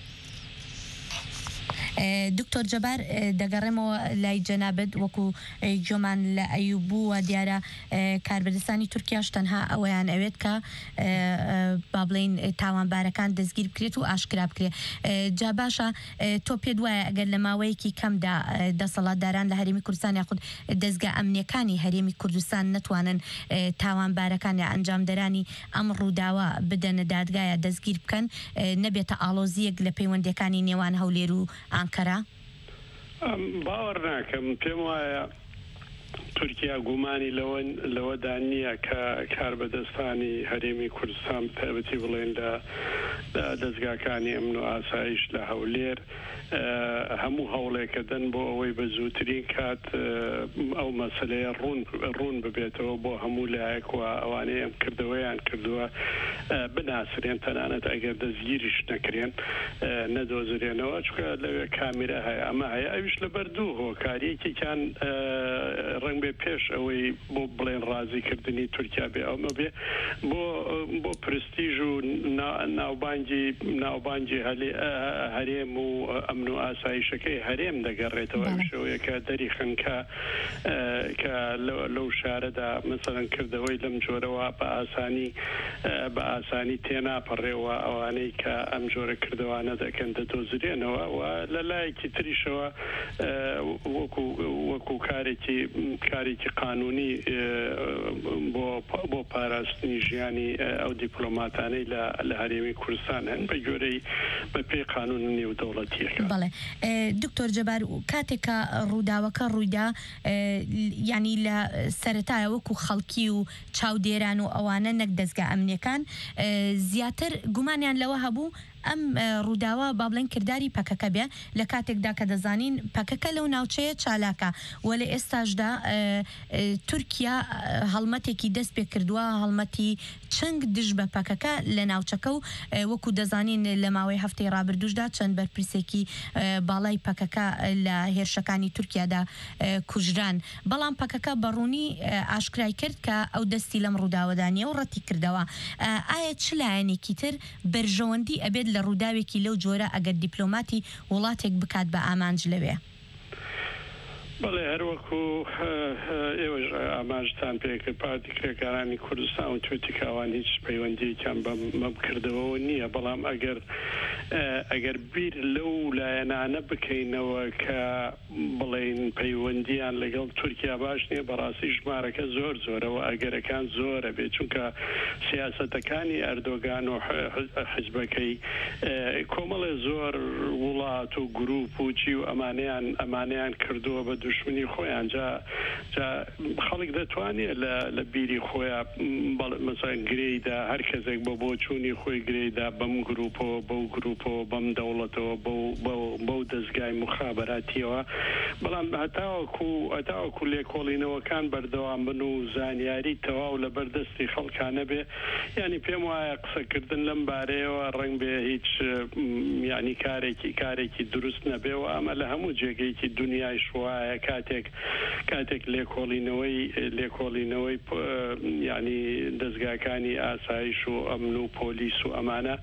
دکتور جبار دەگەڕێمەوە لای جەنابەت وەکو جۆمان لە ئەیوبوو و دیارە کاربەدەستانی تورکیاش تەنها ئەوەیان ئەوێت کە با بڵێین تاوانبارەکان دەستگیر بکرێت و ئاشکرا بکرێت جا باشە تۆ پێت وایە ئەگەر لە ماوەیەکی کەمدا دەسەڵاتداران لە هەرێمی کوردستان یاخود دەستگا ئەمنیەکانی هەرێمی کوردستان نەتوانن تاوانبارەکان یا ئەنجامدەرانی ئەم ڕووداوە بدەنە دادگایە دەستگیر بکەن نەبێتە ئاڵۆزیەک لە پەیوەندیەکانی نێوان هەولێر و ئانکەرا باوەڕ ناکەم پێم وایە تورکیا گومانی لەوەدا نییە کە کاربەدەستانی هەرێمی کوردستان تایبەتی بڵێن لە دەستگاکانی ئەمن و ئاسایش لە هەولێر هەموو هەوڵێکە دەن بۆ ئەوەی بە زووترین کات ئەو مەسەلەیە ڕوون ببێتەوە بۆ هەموو لایەک و ئەوانەیە ئەم کردەوەیان کردووە بناسرێن تەنانەت ئەگەر دەستگیریش نەکرێن نەدۆزرێنەوە چکە لەوێ کامیرە هەیە ئەمە هەیە ئەویش لەبەر دوو هۆکاریەکێکیان ڕنگ بێ پێش ئەوەی بۆ بڵێن ڕازیکردنی تورکیا بێ ئەومە بێ بۆ پرستیژ و ناوبانگ ناوبانجی هەرێم و ئەمن و ئاسایشەکەی هەرێم دەگەڕێتەوە شەوەیە کە دەریخن کە لەو شارەدا مەسەڵەن کردەوەی لەم جۆرەوە بە ئاسانی تێناپەڕێەوە ئەوانەی کە ئەم جۆرە کردوانە دەکەن دەدۆزرێنەوە و لە لایەکی تریشەوە وەکو کارێکی قانونی بۆ پاراستنی ژیانی ئەو دیپلۆماتانەی لە هەرێمی کوردستان هەن بە گوێرەی بە پێی قانون نێودەوڵەتیەکە. بەڵێ دکتۆر جەبار کاتێکە ڕووداوەکە ڕوویدا ینی لە سەرەتایە وەکو خەڵکی و چاودێران و ئەوانە نەک دەستگا ئەمنیەکان زیاتر گومانیان لەوە هەبوو ئەم ڕووداوە با بڵێن کردداری پەکەکە بێ لە کاتێکدا کە دەزانین پەکەکە لەو ناوچەیە چالاکە و لە ئێستاشدا تورکیا هەڵمەتێکی دەست پێ کردووە هەڵمەتی چنگ دژ بە پەکەکە لە ناوچەکە و وەکو دەزانین لە ماوەی هەفتەی ڕابردوشدا چەند بەرپرسێکی باڵای پەکەکە لە هێرشەکانی تورکیادا کوژران بەڵام پەکەکە بەڕوونی ئاشکرای کرد کە ئەو دەستی لەم ڕووداوەدانیە و ڕەتی کردەوە. ئایا چ لایەنێکی تر بەرژەوەندی ئەبێت لە ڕووداوێکی لەو جۆرە ئەگەر دیپلۆماتی وڵاتێک بکات بە ئامانج لەوێ؟ بەڵێ هەروەکو ئێوەش ئاماژتان پێکە پارتیکرێکارانی کوردستان و توێتیکاوان هیچ پەیوەندیەکیان بەم کردەوە نییە بەڵام ئەگەر بیر لەو لایەنانە بکەینەوە کە بڵێن پەیوەندیان لەگەڵ تورکیا باش نییە بەڕاستی ژمارەکە زۆرەوە ئەگەرەکان زۆرە بێت چونکە سیاسەتەکانی ئەردۆگان و حیزبەکەی کۆمەڵێ زۆر وڵات و گروپ و چی و ئەمانەیان کردووە بە دشمنی خۆیان جا خەڵک دەتوانێت لە بیری خۆیان مەسەڵەن گرێیدا هەر کەسێک بە بۆچوونی خۆی گرێیدا بەم گروپەوە بەو گروپەوە بەم دەوڵەتەوە بەو دەستگای مخابراتیەوە بەڵام هەتاوەکو لێکۆڵینەوەکان بەردەوام بن و زانیاری تەواو لە بەردەستی خەڵکانە بێ ینی پێم وایە قسەکردن لەم بارەیەوە ڕەنگ بێ هیچ ینی کارێکی دروست نەبێ و ئەمە لە هەموو جێگەیەکی دنیای شوایە کاتێک لێکۆڵینەوەی ینی دەستگاکانی ئاسایش و ئەمن و پۆلیس و ئەمانە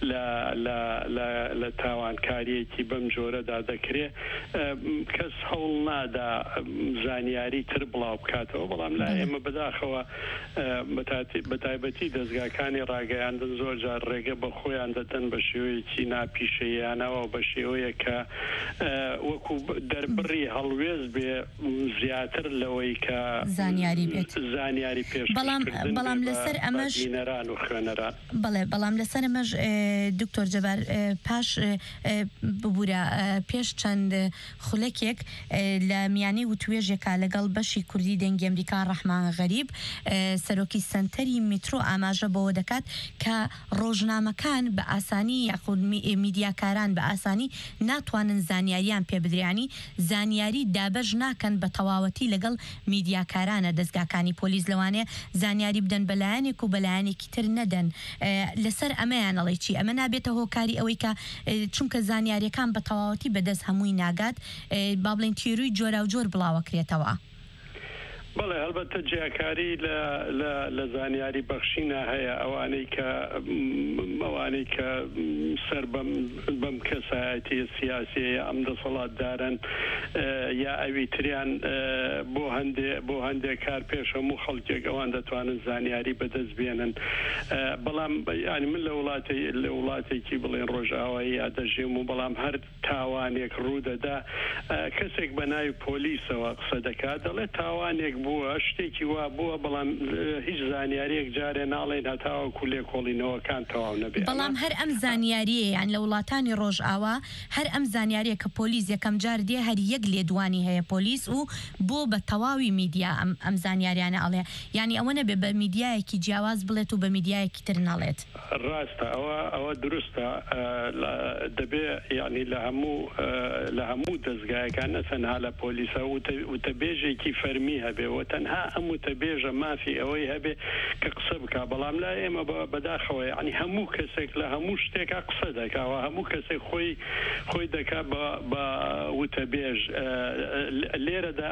لە تاوانکاریەکی بەم جۆرەدا دەکرێت کەس هەوڵ نادا زانیاری تر بڵاو بکاتەوە بەڵام لا ئێمە بەداخەوە بە تایبەتی دەستگاکانی ڕاگەیاندن زۆر جار ڕێگە بە خۆیان دەدەن بە شێوەیەکی ناپیشەیانەوە بە شێوەیە کە وەکو دەربڕی هەڵوێز بێ زیاتر لەوەی کە زانیاری پێش بەڵام لەسەر ئەمەش و خوێنەران بەڵام لەسەر ئەمەش دکتۆر جەبار پاش ببوورە پێش چەند خولەکێک لە میانی وتوێژێکا لەگەڵ بەشی کوردی دەنگی ئەمریکا ڕەحمان غەریب سەرۆکی سنتەری میترۆ ئاماژە بەوە دەکات کە ڕۆژنامەکان بە ئاسانی یاخود میدیاکاران بە ئاسانی ناتوانن زانیاریان پێ بدرێنی زانیاری دابەش ناکەن بە تەواوەتی لەگەڵ میدیاکارانە دەستگاکانی پۆلیس لەوانەیە زانیاری بدەن بەلایەنێک و بەلایەنێکی تر نەدەن لەسەر ئەمەیان ئەڵێ چی ئەمە نابێتە هۆکاری ئەوەی کە چونکە زانیاریەکان بە تەواوەتی بەدەست هەمووی ناگات با بڵێن تیروی جۆرا و جۆر بڵاوەکرێتەوە. بەڵێ هەڵبەتە جیاکاری لە زانیاری بەخشینە هەیە ئەوانەی کە سەر بەم کەسایەتی سیاسی ئەم دەسەڵاتدارن یا ئەوی تریان بۆ هەندێک کار پێش هەموو خەڵکێک ئەوان دەتوانن زانیاری بەدەست بێنن بەڵام ینی من لە وڵاتێکی بڵێن ڕۆژئاوایی یا دەژێم و بەڵام هەر تاوانێک ڕوودەدا کەسێک بە ناوی پۆلیسەوە قسە دەکات دەڵێت تاوانێک بووە شتێکی وا بووە بەڵام هیچ زانیاریەک جارێ ناڵێن هەتاوەکو لێکۆڵینەوەکان تەواو نەبێت بەڵام هەر ئەم زانیاریە یان لە وڵاتانی ڕۆژئاوا هەر ئەم زانیاریە کە پۆلیس یەکەم جار دێ هەر یەک لێدوانی هەیە پۆلیس و بۆ بە تەواوی میدیا ئەم زانیاریانە ئەڵێ ینی ئەوە نەبێ بە میدیایەکی جیاواز بڵێت و بە میدیایەکی تر ناڵێت. ڕاستە ئەوە دروستە دەبێ ینی لە هەموو دەستگایەکان نەتەنها لە پۆلیسە وتەبێژێکی فەرمی هەبێ و تەنها ئەم وتەبێژە مافی ئەوەی هەبێ کە قسە بکە بەڵام لا ئێمە بەداخەوە یعنی هەموو کەسێک لە هەموو شتێکا قسە دەکاوە هەموو کەسێک خۆی دەکات بە وتەبێژ لێرەدا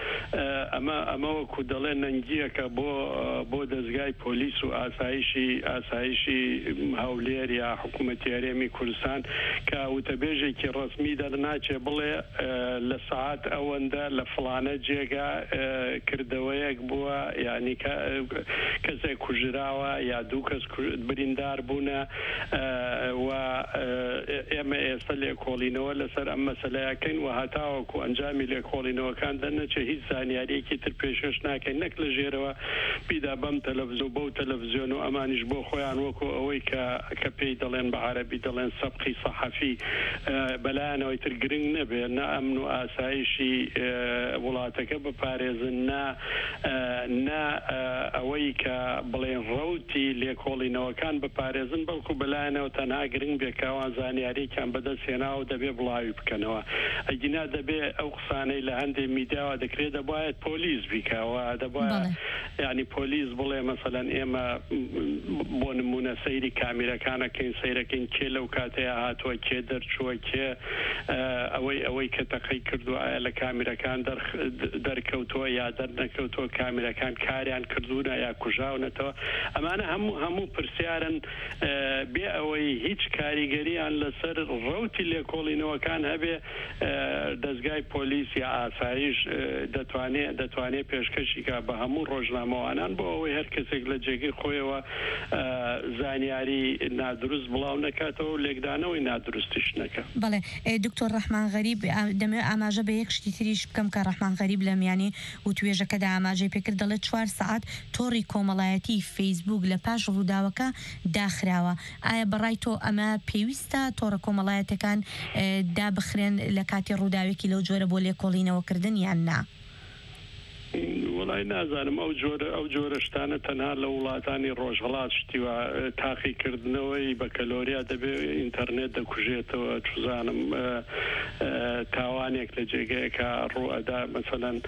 ئەمە وەکو دەڵێ نەنگیەکە بۆ دەستگای پۆلیس و ئاسایشی هەولێر یا حکوومەتی هەرێمی کوردستان کە وتەبێژێکی ڕسمی دەرناچێ بڵێ لە ساعات ئەوەندە لە فڵانە جێگا کردەوەیەک بووە یعنی کەسێک کوژراوە یا دوو کەس بریندار بوونە و ئێمە ئێستا لێکۆڵینەوە لەسەر ئەم مەسەلەیەکەین و هەتاوەکو ئەنجامی لێکۆڵینەوەکان دەنەچێ هیچ زانیاریەکی تر پێشکەش ناکەین نەک لە ژێرەوە بیدا بەم تەلەڤیزیۆن بەو تەلەڤیزیۆن و ئەمانیش بۆ خۆیان وەکو ئەوەی کە پێی دەڵێن بە عەرەبی دەڵێن سەبقی سەحەفی بەلایەنەوەی تر گرنگ نەبێ نە ئەمن و ئاسایشی وڵاتەکە بپارێزن نا ئەوەی کە بڵێن ڕەوتی لێکۆڵینەوەکان بپارێزن بەڵکو بەلایەنەوە تەنها گرنگ بێکاوان زانیاریێکیان بەدەستهێناوە دەبێ بڵاوی بکەنەوە ئەگینا دەبێ ئەو قسانەی لە هەندێک میدیاوە دەکرێت دەبایەت پۆلیس بیکاوە دەبایە یعنی پۆلیس بڵێ مەسەلەن ئێمە بۆ نمونە سەیری کامیرەکانەکەین سەیرەکەین کێ لەو کاتەیە هاتووە کێ دەرچووە کێ ئەوەی کە تەقەی کردووە ئایا لە کامیرەکان دەرکەوتووە یا دەرنەکەوتووە کامیرەکان کاریان کردوونە یا کوژاونەتەوە ئەمانە هەموو پرسیارن بێ ئەوەی هیچ کاریگەریان لەسەر ڕەوتی لێکۆڵینەوەکان هەبێ دەستگای پۆلیس یا ئاسایش دەتوانێت پێشکەشیکە بە هەموو ڕۆژنامەوانان بۆ ئەوەی هەر کەسێک لە جێگەی خۆیەوە زانیاری نادروست بڵاو نەکاتەوە و لێکدانەوەی نادروستیش نەکە. بەڵێ دکتۆر ڕەحمان غەریب دەمێ ئاماژە بە یەک شتی تریش بکەم کە ڕەحمان غەریب لە میانی و توێژەکەدا ئاماژەی پێکرد دەڵێت 4 سەعات تۆڕی کۆمەڵایەتی فەیسبوک لە پاش ڕووداوەکە داخراوە. ئایا بەڕای تۆ ئەمە پێویستە تۆڕە کۆمەڵایەتەکان دابخرێن لە کاتی ڕووداوێکی لەو جۆرە بۆ لێکۆڵینەوەکردن یان نا؟ وڵای نازانم ئەو جۆرە شتانە تەنها لە وڵاتانی ڕۆژهەڵات شتیوە تاقیکردنەوەی بە کەلۆریا دەبێت ئینتەرنێت دەکوژێتەوە چزانم تاوانێک لە جێگەیەکە ڕوئەدا مەسەلەن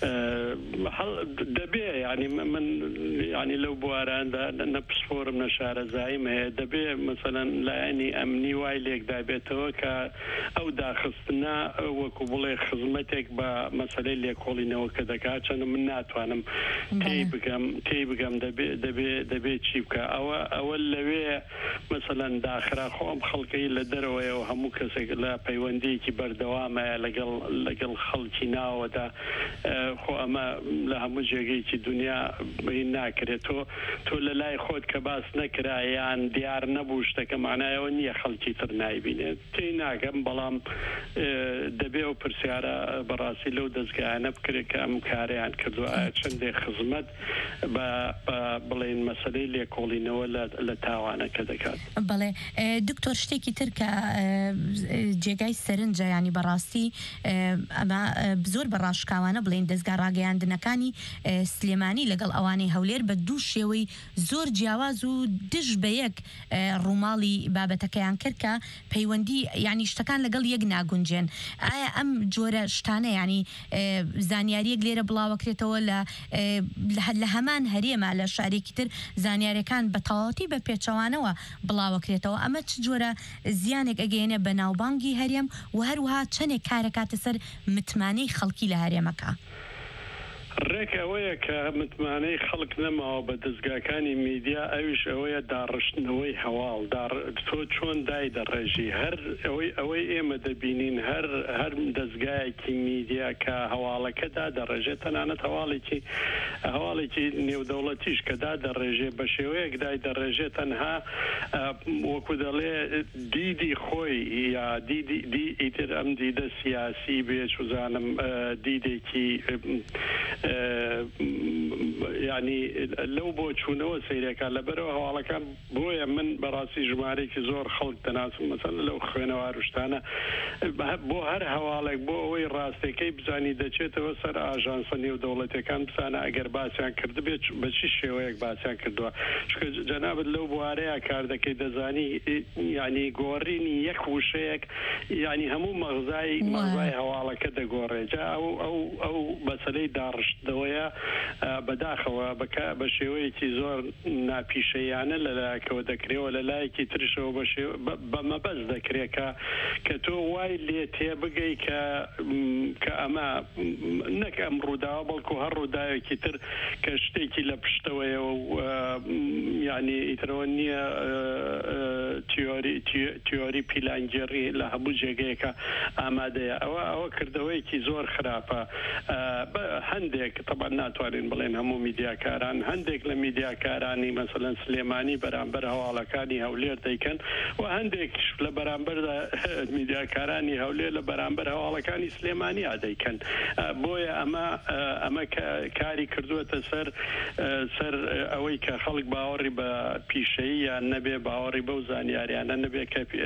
دەبێ ینی من ینی لەو بواراندا نە پسپۆرم نە شارەزاییم هەیە دەبێ مەسەلەن لایەنی ئەمنی وای لێکدا بێتەوە کە ئەو داخستنا وەکو بڵێ خزمەتێک بە مەسەلەی لێکۆڵینەوە کە دەکات چەند من ناتوانم تێی بگەم دەبێت چی بکە ئەوە لەوێ مەسەلەن داخرا خۆم خەڵکەی لە دەرەوەیەوە هەموو کەسێک لە پەیوەندیەکی بەردەوامە لەگەڵ خەڵکی ناوەدا خۆ ئەمە لە هەموو جێگەیەکی دنیا بین ناکرێت تۆ لە لای خۆت کە باس نەکرایان دیار نەبوو شتەکە معنایەوە نییە خەڵکی تر نایبینێت تێی ناگەم بەڵام دەبێ و پرسیارە بەڕاستی لەو دەستگایانە بکرێت کە ئەم کاریان کردووە چەندێک خزمەت بە بڵێن مەسەلەی لێکۆڵینەوە لە تاوانەکە دەکات. بەڵێ دکتۆر شتێکی تر کە جێگای سەرنجە ینی بەڕاستی ئەمە زۆر بەڕاشکاوانە بڵێن دەستگا ڕاگەیاندنەکانی سلێمانی لەگەڵ ئەوانەی هەولێر بە دوو شێوەی زۆر جیاواز و دژ بە یەک ڕووماڵی بابەتەکەیان کرد کە پەیوەندی ینی شتەکان لەگەڵ یەک ناگونجێن. ئایا ئەم جۆرە شتانە ینی زانیاریەک لێرە بڵاوەکرێتەوە لە هەمان هەرێمە لە شارێکی تر زانیاریەکان بە تەواوەتی بە پێچەوانەوە بڵاوەکرێتەوە ئەمە چ جۆرە زیانێک ئەگەیەنێ بە ناوبانگی هەرێم و هەروەها چەندێک کارەکاتە سەر متمانەی خەڵکی لە هەرێمەکە؟ ڕێک ئەوەیە کە متمانەی خەڵک نەماوە بە دەستگاکانی میدیا ئەویش ئەوەیە داڕشتنەوەی هەواڵ تۆ چۆن دای دەڕێژی هەر ئەوەی ئێمە دەبینین هەر دەستگایەکی میدیا کە هەواڵەکەدا دەڕێژێت تەنانەت هەواڵێکی نێودەوڵەتیش کە دا دەڕێژێ بە شێوەیەک دای دەڕێژێت تەنها وەکو دەڵێ دیدی خۆی یا ئیتر ئەم دیدە سیاسی بێ چوزانم دیدێکی ینی لەو بۆ چوونەوە سیرەکە لەبەرەوە هەواڵەکان بۆیە من بەڕاستی ژمارەیەکی زۆر خەڵک دەناسم مەسەلەن لەو خوێنەوە ڕشتانە بۆ هەر هەواڵێک بۆ ئەوەی ڕاستەکەی بزانی دەچێتەوە سەر ئاژانسە نێودەوڵەتیەکان بزانە ئەگەر باسییان کردبێت بە چی شێوەیەک باسییان کردووە جەنابەت لەو بوارەیە کار دەکەی دەزانی ینی گۆڕینی یەک وشەیەک ینی هەموو مەغزای هەواڵەکە دەگۆڕێت ئەو بەسەلەی داڕشت پشتەوەیە بەداخەوە بە شێوەیەکی زۆر ناپیشەیانە لەلایەکەوە دەکرێەوە لە لایەکی ترشەوە بە مەبەست دەکرێت کە تۆ وای لێ تێبگەی کە ئەمە نەک ئەم ڕووداوە بەڵکو هەر ڕووداوێکی تر کە شتێکی لە پشتەوەیەوە یعنی ئیترەوە نییە تیۆری پیلانگێڕی لە هەموو جێگەیەکە ئامادەیە ئەوە کردەوەیکی زۆر خراپە هەندێک طبعا ناتوانین بڵێن هەموو میدیاکاران هەندێک لە میدیاکارانی مەسەلەن سلێمانی بەرامبەر هەواڵەکانی هەولێر دەیکەن و هەندێک لە بەرامبەر میدیاکارانی هەولێر لە بەرامبەر هەواڵەکانی سلێمانی ئادەیکەن بۆیە ئەمە کاری کردووەتە سەر ئەوەی کە خەڵک باوەڕی بە پیشەیی یان نەبێ باوەڕی بەو زانیاریانە نەبێ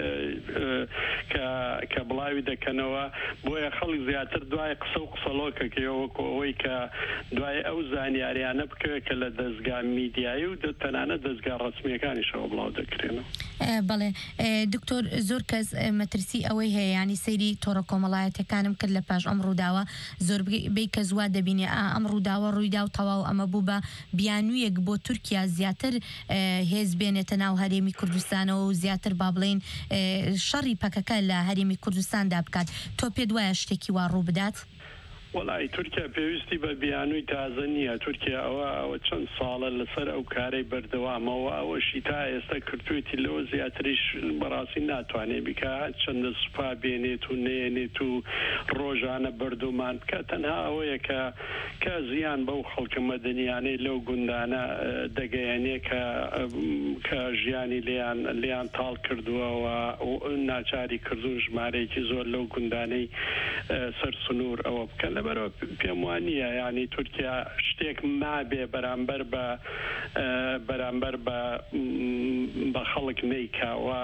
کە بڵاوی دەکەنەوە بۆیە خەڵک زیاتر دوای قسە و قسەڵۆکەکەوەکو ئەوەی کە دوای ئەو زانیاریانە بکەوێت کە لە دەستگا میدیایی و تەنانە دەستگا ڕسمیەکانیشەوە بڵاو دەکرێنەوە. بەڵێ دکتۆر زۆر کەس مەترسی ئەوەی هەیە ینی سەیری تۆڕە کۆمەڵایەتەکانم کرد لە پاش ئەم ڕووداوە زۆربەی کە زوا دەبینێ ئەم ڕووداوە ڕوویدا و تەواو ئەمە بوو بە بیانوویەک بۆ تورکیا زیاتر هێز بێنێتە ناو هەرێمی کوردستانەوە و زیاتر با بڵێن شەڕی پەکەکە لە هەرێمی کوردستاندا بکات. تۆ پێت وایە شتێکی وا ڕوو بدات؟ وڵی تورکیا پێویستی بە بیانووی تازە نییە. تورکیا ئەوە چەند ساڵە لەسەر ئەو کارەی بەردەوامەوە ئەوەشی تا ئێستا کردوێتی لەوە زیاتریش بەڕاستی ناتوانێت بیکە چەندە سوپا بێنێت و نێنێت و ڕۆژانە بەردومان بکە تەنها ئەوەیە کە زیان بەو خەڵکە مەدەنیانەی لەو گوندانە دەگەیەنێ کە ژیانی لیان تاڵ کردووەوە ناچاری کردوون ژمارەیەکی زۆر لەو گوندانەی سەر سنوور ئەوە بکەن. لەبەرەوە پێم وانییە ینی تورکیا شتێک مابێ بەرامبەر بە خەڵک نیکاوە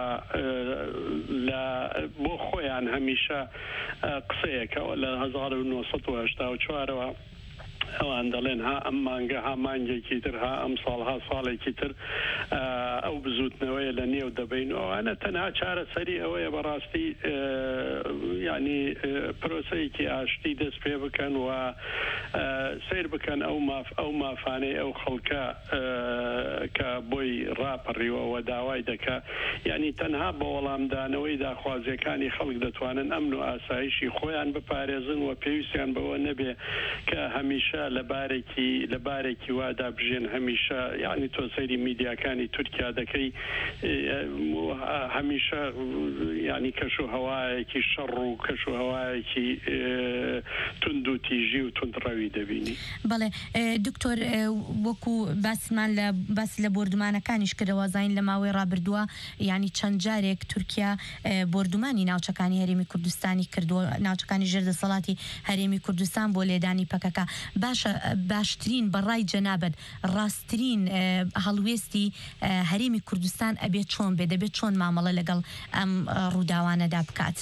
بۆ خۆیان هەمیشە قسەیەکەوە لە 1984ەوە ئەوان دەڵێن ها ئەم مانگە ها مانگێکی تر ها ئەم ساڵها ساڵێکی تر ئەو بزوتنەوەی لە نێو دەبینەوەوانە تەنها چارەسەری ئەوەیە بەڕاستی ینی پرۆسەیەکی ئاشتی دەست پێ بکەن و سیر بکەن ئەو مافانەی ئەو خەڵکە کە بۆی ڕاپەڕیوەوە داوای دەکا ینی تەنها بە وەڵامدانەوەی داخوازیەکانی خەڵک دەتوانن ئەمن و ئاسایشی خۆیان بپارێزن و پێویستیان بەوە نەبێ کە هەمیشە لەبارێکی وادا بژێن هەمیشە یعنی تۆ سەیری میدیاکانی تورکیا دەکەی هەمیشە ینی کەش و هەوایەکی شەڕ و کەش و هەوایەکی تند و تیژی و تندڕەوی دەبینی. بەڵێ دکتۆر وەکو باسی لە بردومانەکانیش کردەوە زین لە ماوەی ڕابردووە ینی چەند جارێک تورکیا بردومانی ناوچەکانی هەرێمی کوردستانی کردووە ناوچەکانی ژێردەسەڵاتی هەرێمی کوردستان بۆ لێدانی پەکەکە. باشە باشترین بەڕای جەنابەت ڕاستترین هەڵوێستی هەرێمی کوردستان ئەبێت چۆن بێ دەبێت چۆن مامەڵە لەگەڵ ئەم ڕووداوانەدا بکات؟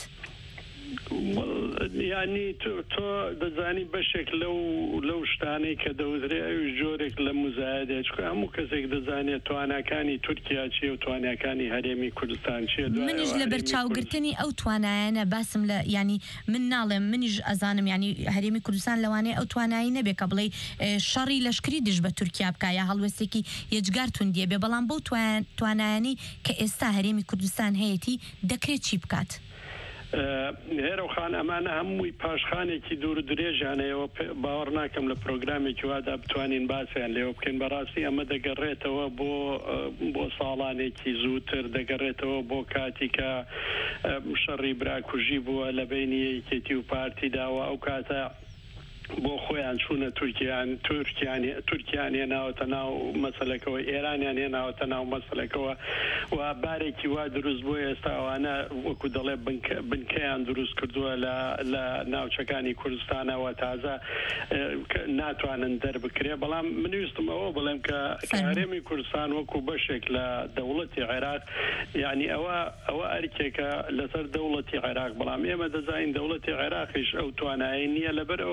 ینی تۆ دەزانی بەشێک لەو شتانەی کە دەوترێ ئەوی جۆرێک لە مزایدە چکە هەموو کەسێک دەزانێت تواناکانی تورکیا چیە و توانیەکانی هەرێمی کوردستان چیە. منیش لە بەرچاوگرتنی ئەو توانایانە باسم لە ینی من ناڵێم منیش ئەزانم ینی هەرێمی کوردستان لەوانەیە ئەو توانایی نەبێ کە بڵێ شەڕی لەشکری دژ بە تورکیا بکایە هەڵوێستێکی یەجگار توندیە بێ بەڵام بەو توانایانی کە ئێستا هەرێمی کوردستان هەیەی دەکرێت چی بکات؟ هێرەوخان ئەمانە هەمووی پاشخانێکی دوور درێژانەیەوە باوەڕ ناکەم لە پرۆگرامێکی وادا بتوانین باسییان لێوە بکەین. بەڕاستی ئەمە دەگەڕێتەوە بۆ ساڵانێکی زووتر دەگەڕێتەوە بۆ کاتی کە شەڕی براکوژی بووە لە بینی یەکێتی و پارتیداوە ئەو کاتە بۆ خۆیان چوونە تورکیان هێناوەتە ناو مەسەلەکەەوە ئێرانیان هێناوەتە ناو مەسەلەکەەوە و بارێکی وا دروست بۆ ئێستا ئەوانە وەکو دەڵێ بنکەیان دروست کردووە لە ناوچەکانی کوردستانەوە تازە ناتوانن دەربکرێ. بەڵام منویستمەوە بڵێم کە هەرێمی کوردستان وەکو بەشێک لە دەوڵەتی عێراق ینی ئەوە ئەرکێکە لەسەر دەوڵەتی عێراق بەڵام ئێمە دەزانین دەوڵەتی عێراقیش ئەو توانایی نییە لەبەرەوە لە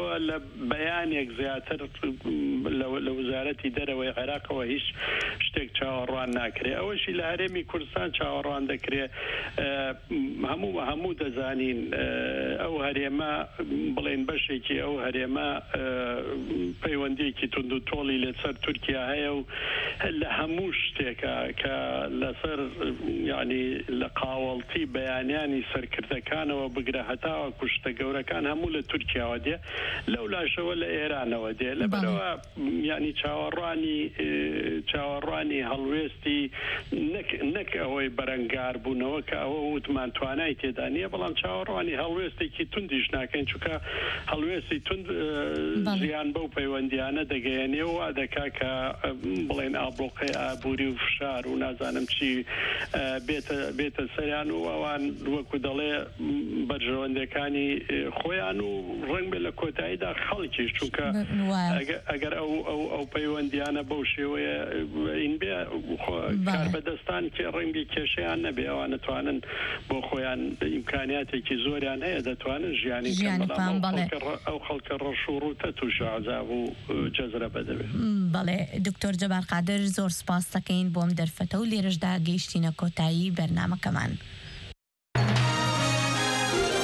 بەیانێک زیاتر لە وزارەتی دەرەوەی عێراقەوە هیچ شتێک چاوەڕوان ناکرێت ئەوەشی لە هەرێمی کوردستان چاوەڕوان دەکرێت هەموو دەزانین ئەو هەرێمە بڵێن بەشێکی ئەو هەرێمە پەیوەندیەکی تونند و تۆڵی لەسەر تورکیا هەیە و لە هەموو شتێکە کە لەسەر یعنی لە قاوەڵتی بەیانیانی سەرکردەکانەوە بگرە هەتاوە کوشتە گەورەکان هەموو لە تورکیاوە دێ لەو لاشەوە لە ئێرانەوە دێ لەبەرەوە ینی چاوەڕوانی هەڵوێستی نەک ئەوەی بەرەنگار بوونەوە کە ئەوە وتمان توانای تێدا نیە بەڵام چاوەڕوانی هەڵوێستێکی توندیش ناکەین چونکە هەڵوێستی تند ژیان بەو پەیوەندیانە دەگەیەنێ و وا دەکا کە بڵێن ئابڵۆقەی ئابووری و فشار و نازانم چی بێتە سەریان و ئەوان وەکو دەڵێ بەرژەوەندەکانی خۆیان و ڕنگ بێ لە کۆتاییدا خەڵکیش چونکە ئەگەر ئەو پەیوەندیانە بەو شێوەیە ئین بێ کاربەدەستان کێ ڕەنگی کێشەیان نەبێ ئەوان نتوانن بۆ خۆیان ئیمکانیاتێکی زۆریان هەیە دەتوانن ژیانی ئەو خەڵکە ڕەش و ڕوتە تووش عەزاب و جەزرە بەدەبێت. بەڵێ دکتۆر جەبار قادر زۆر سپاس دەکەین بۆم دەرفەتە و لێرەشدا گەیشتینە کۆتایی بەرنامەکەمان.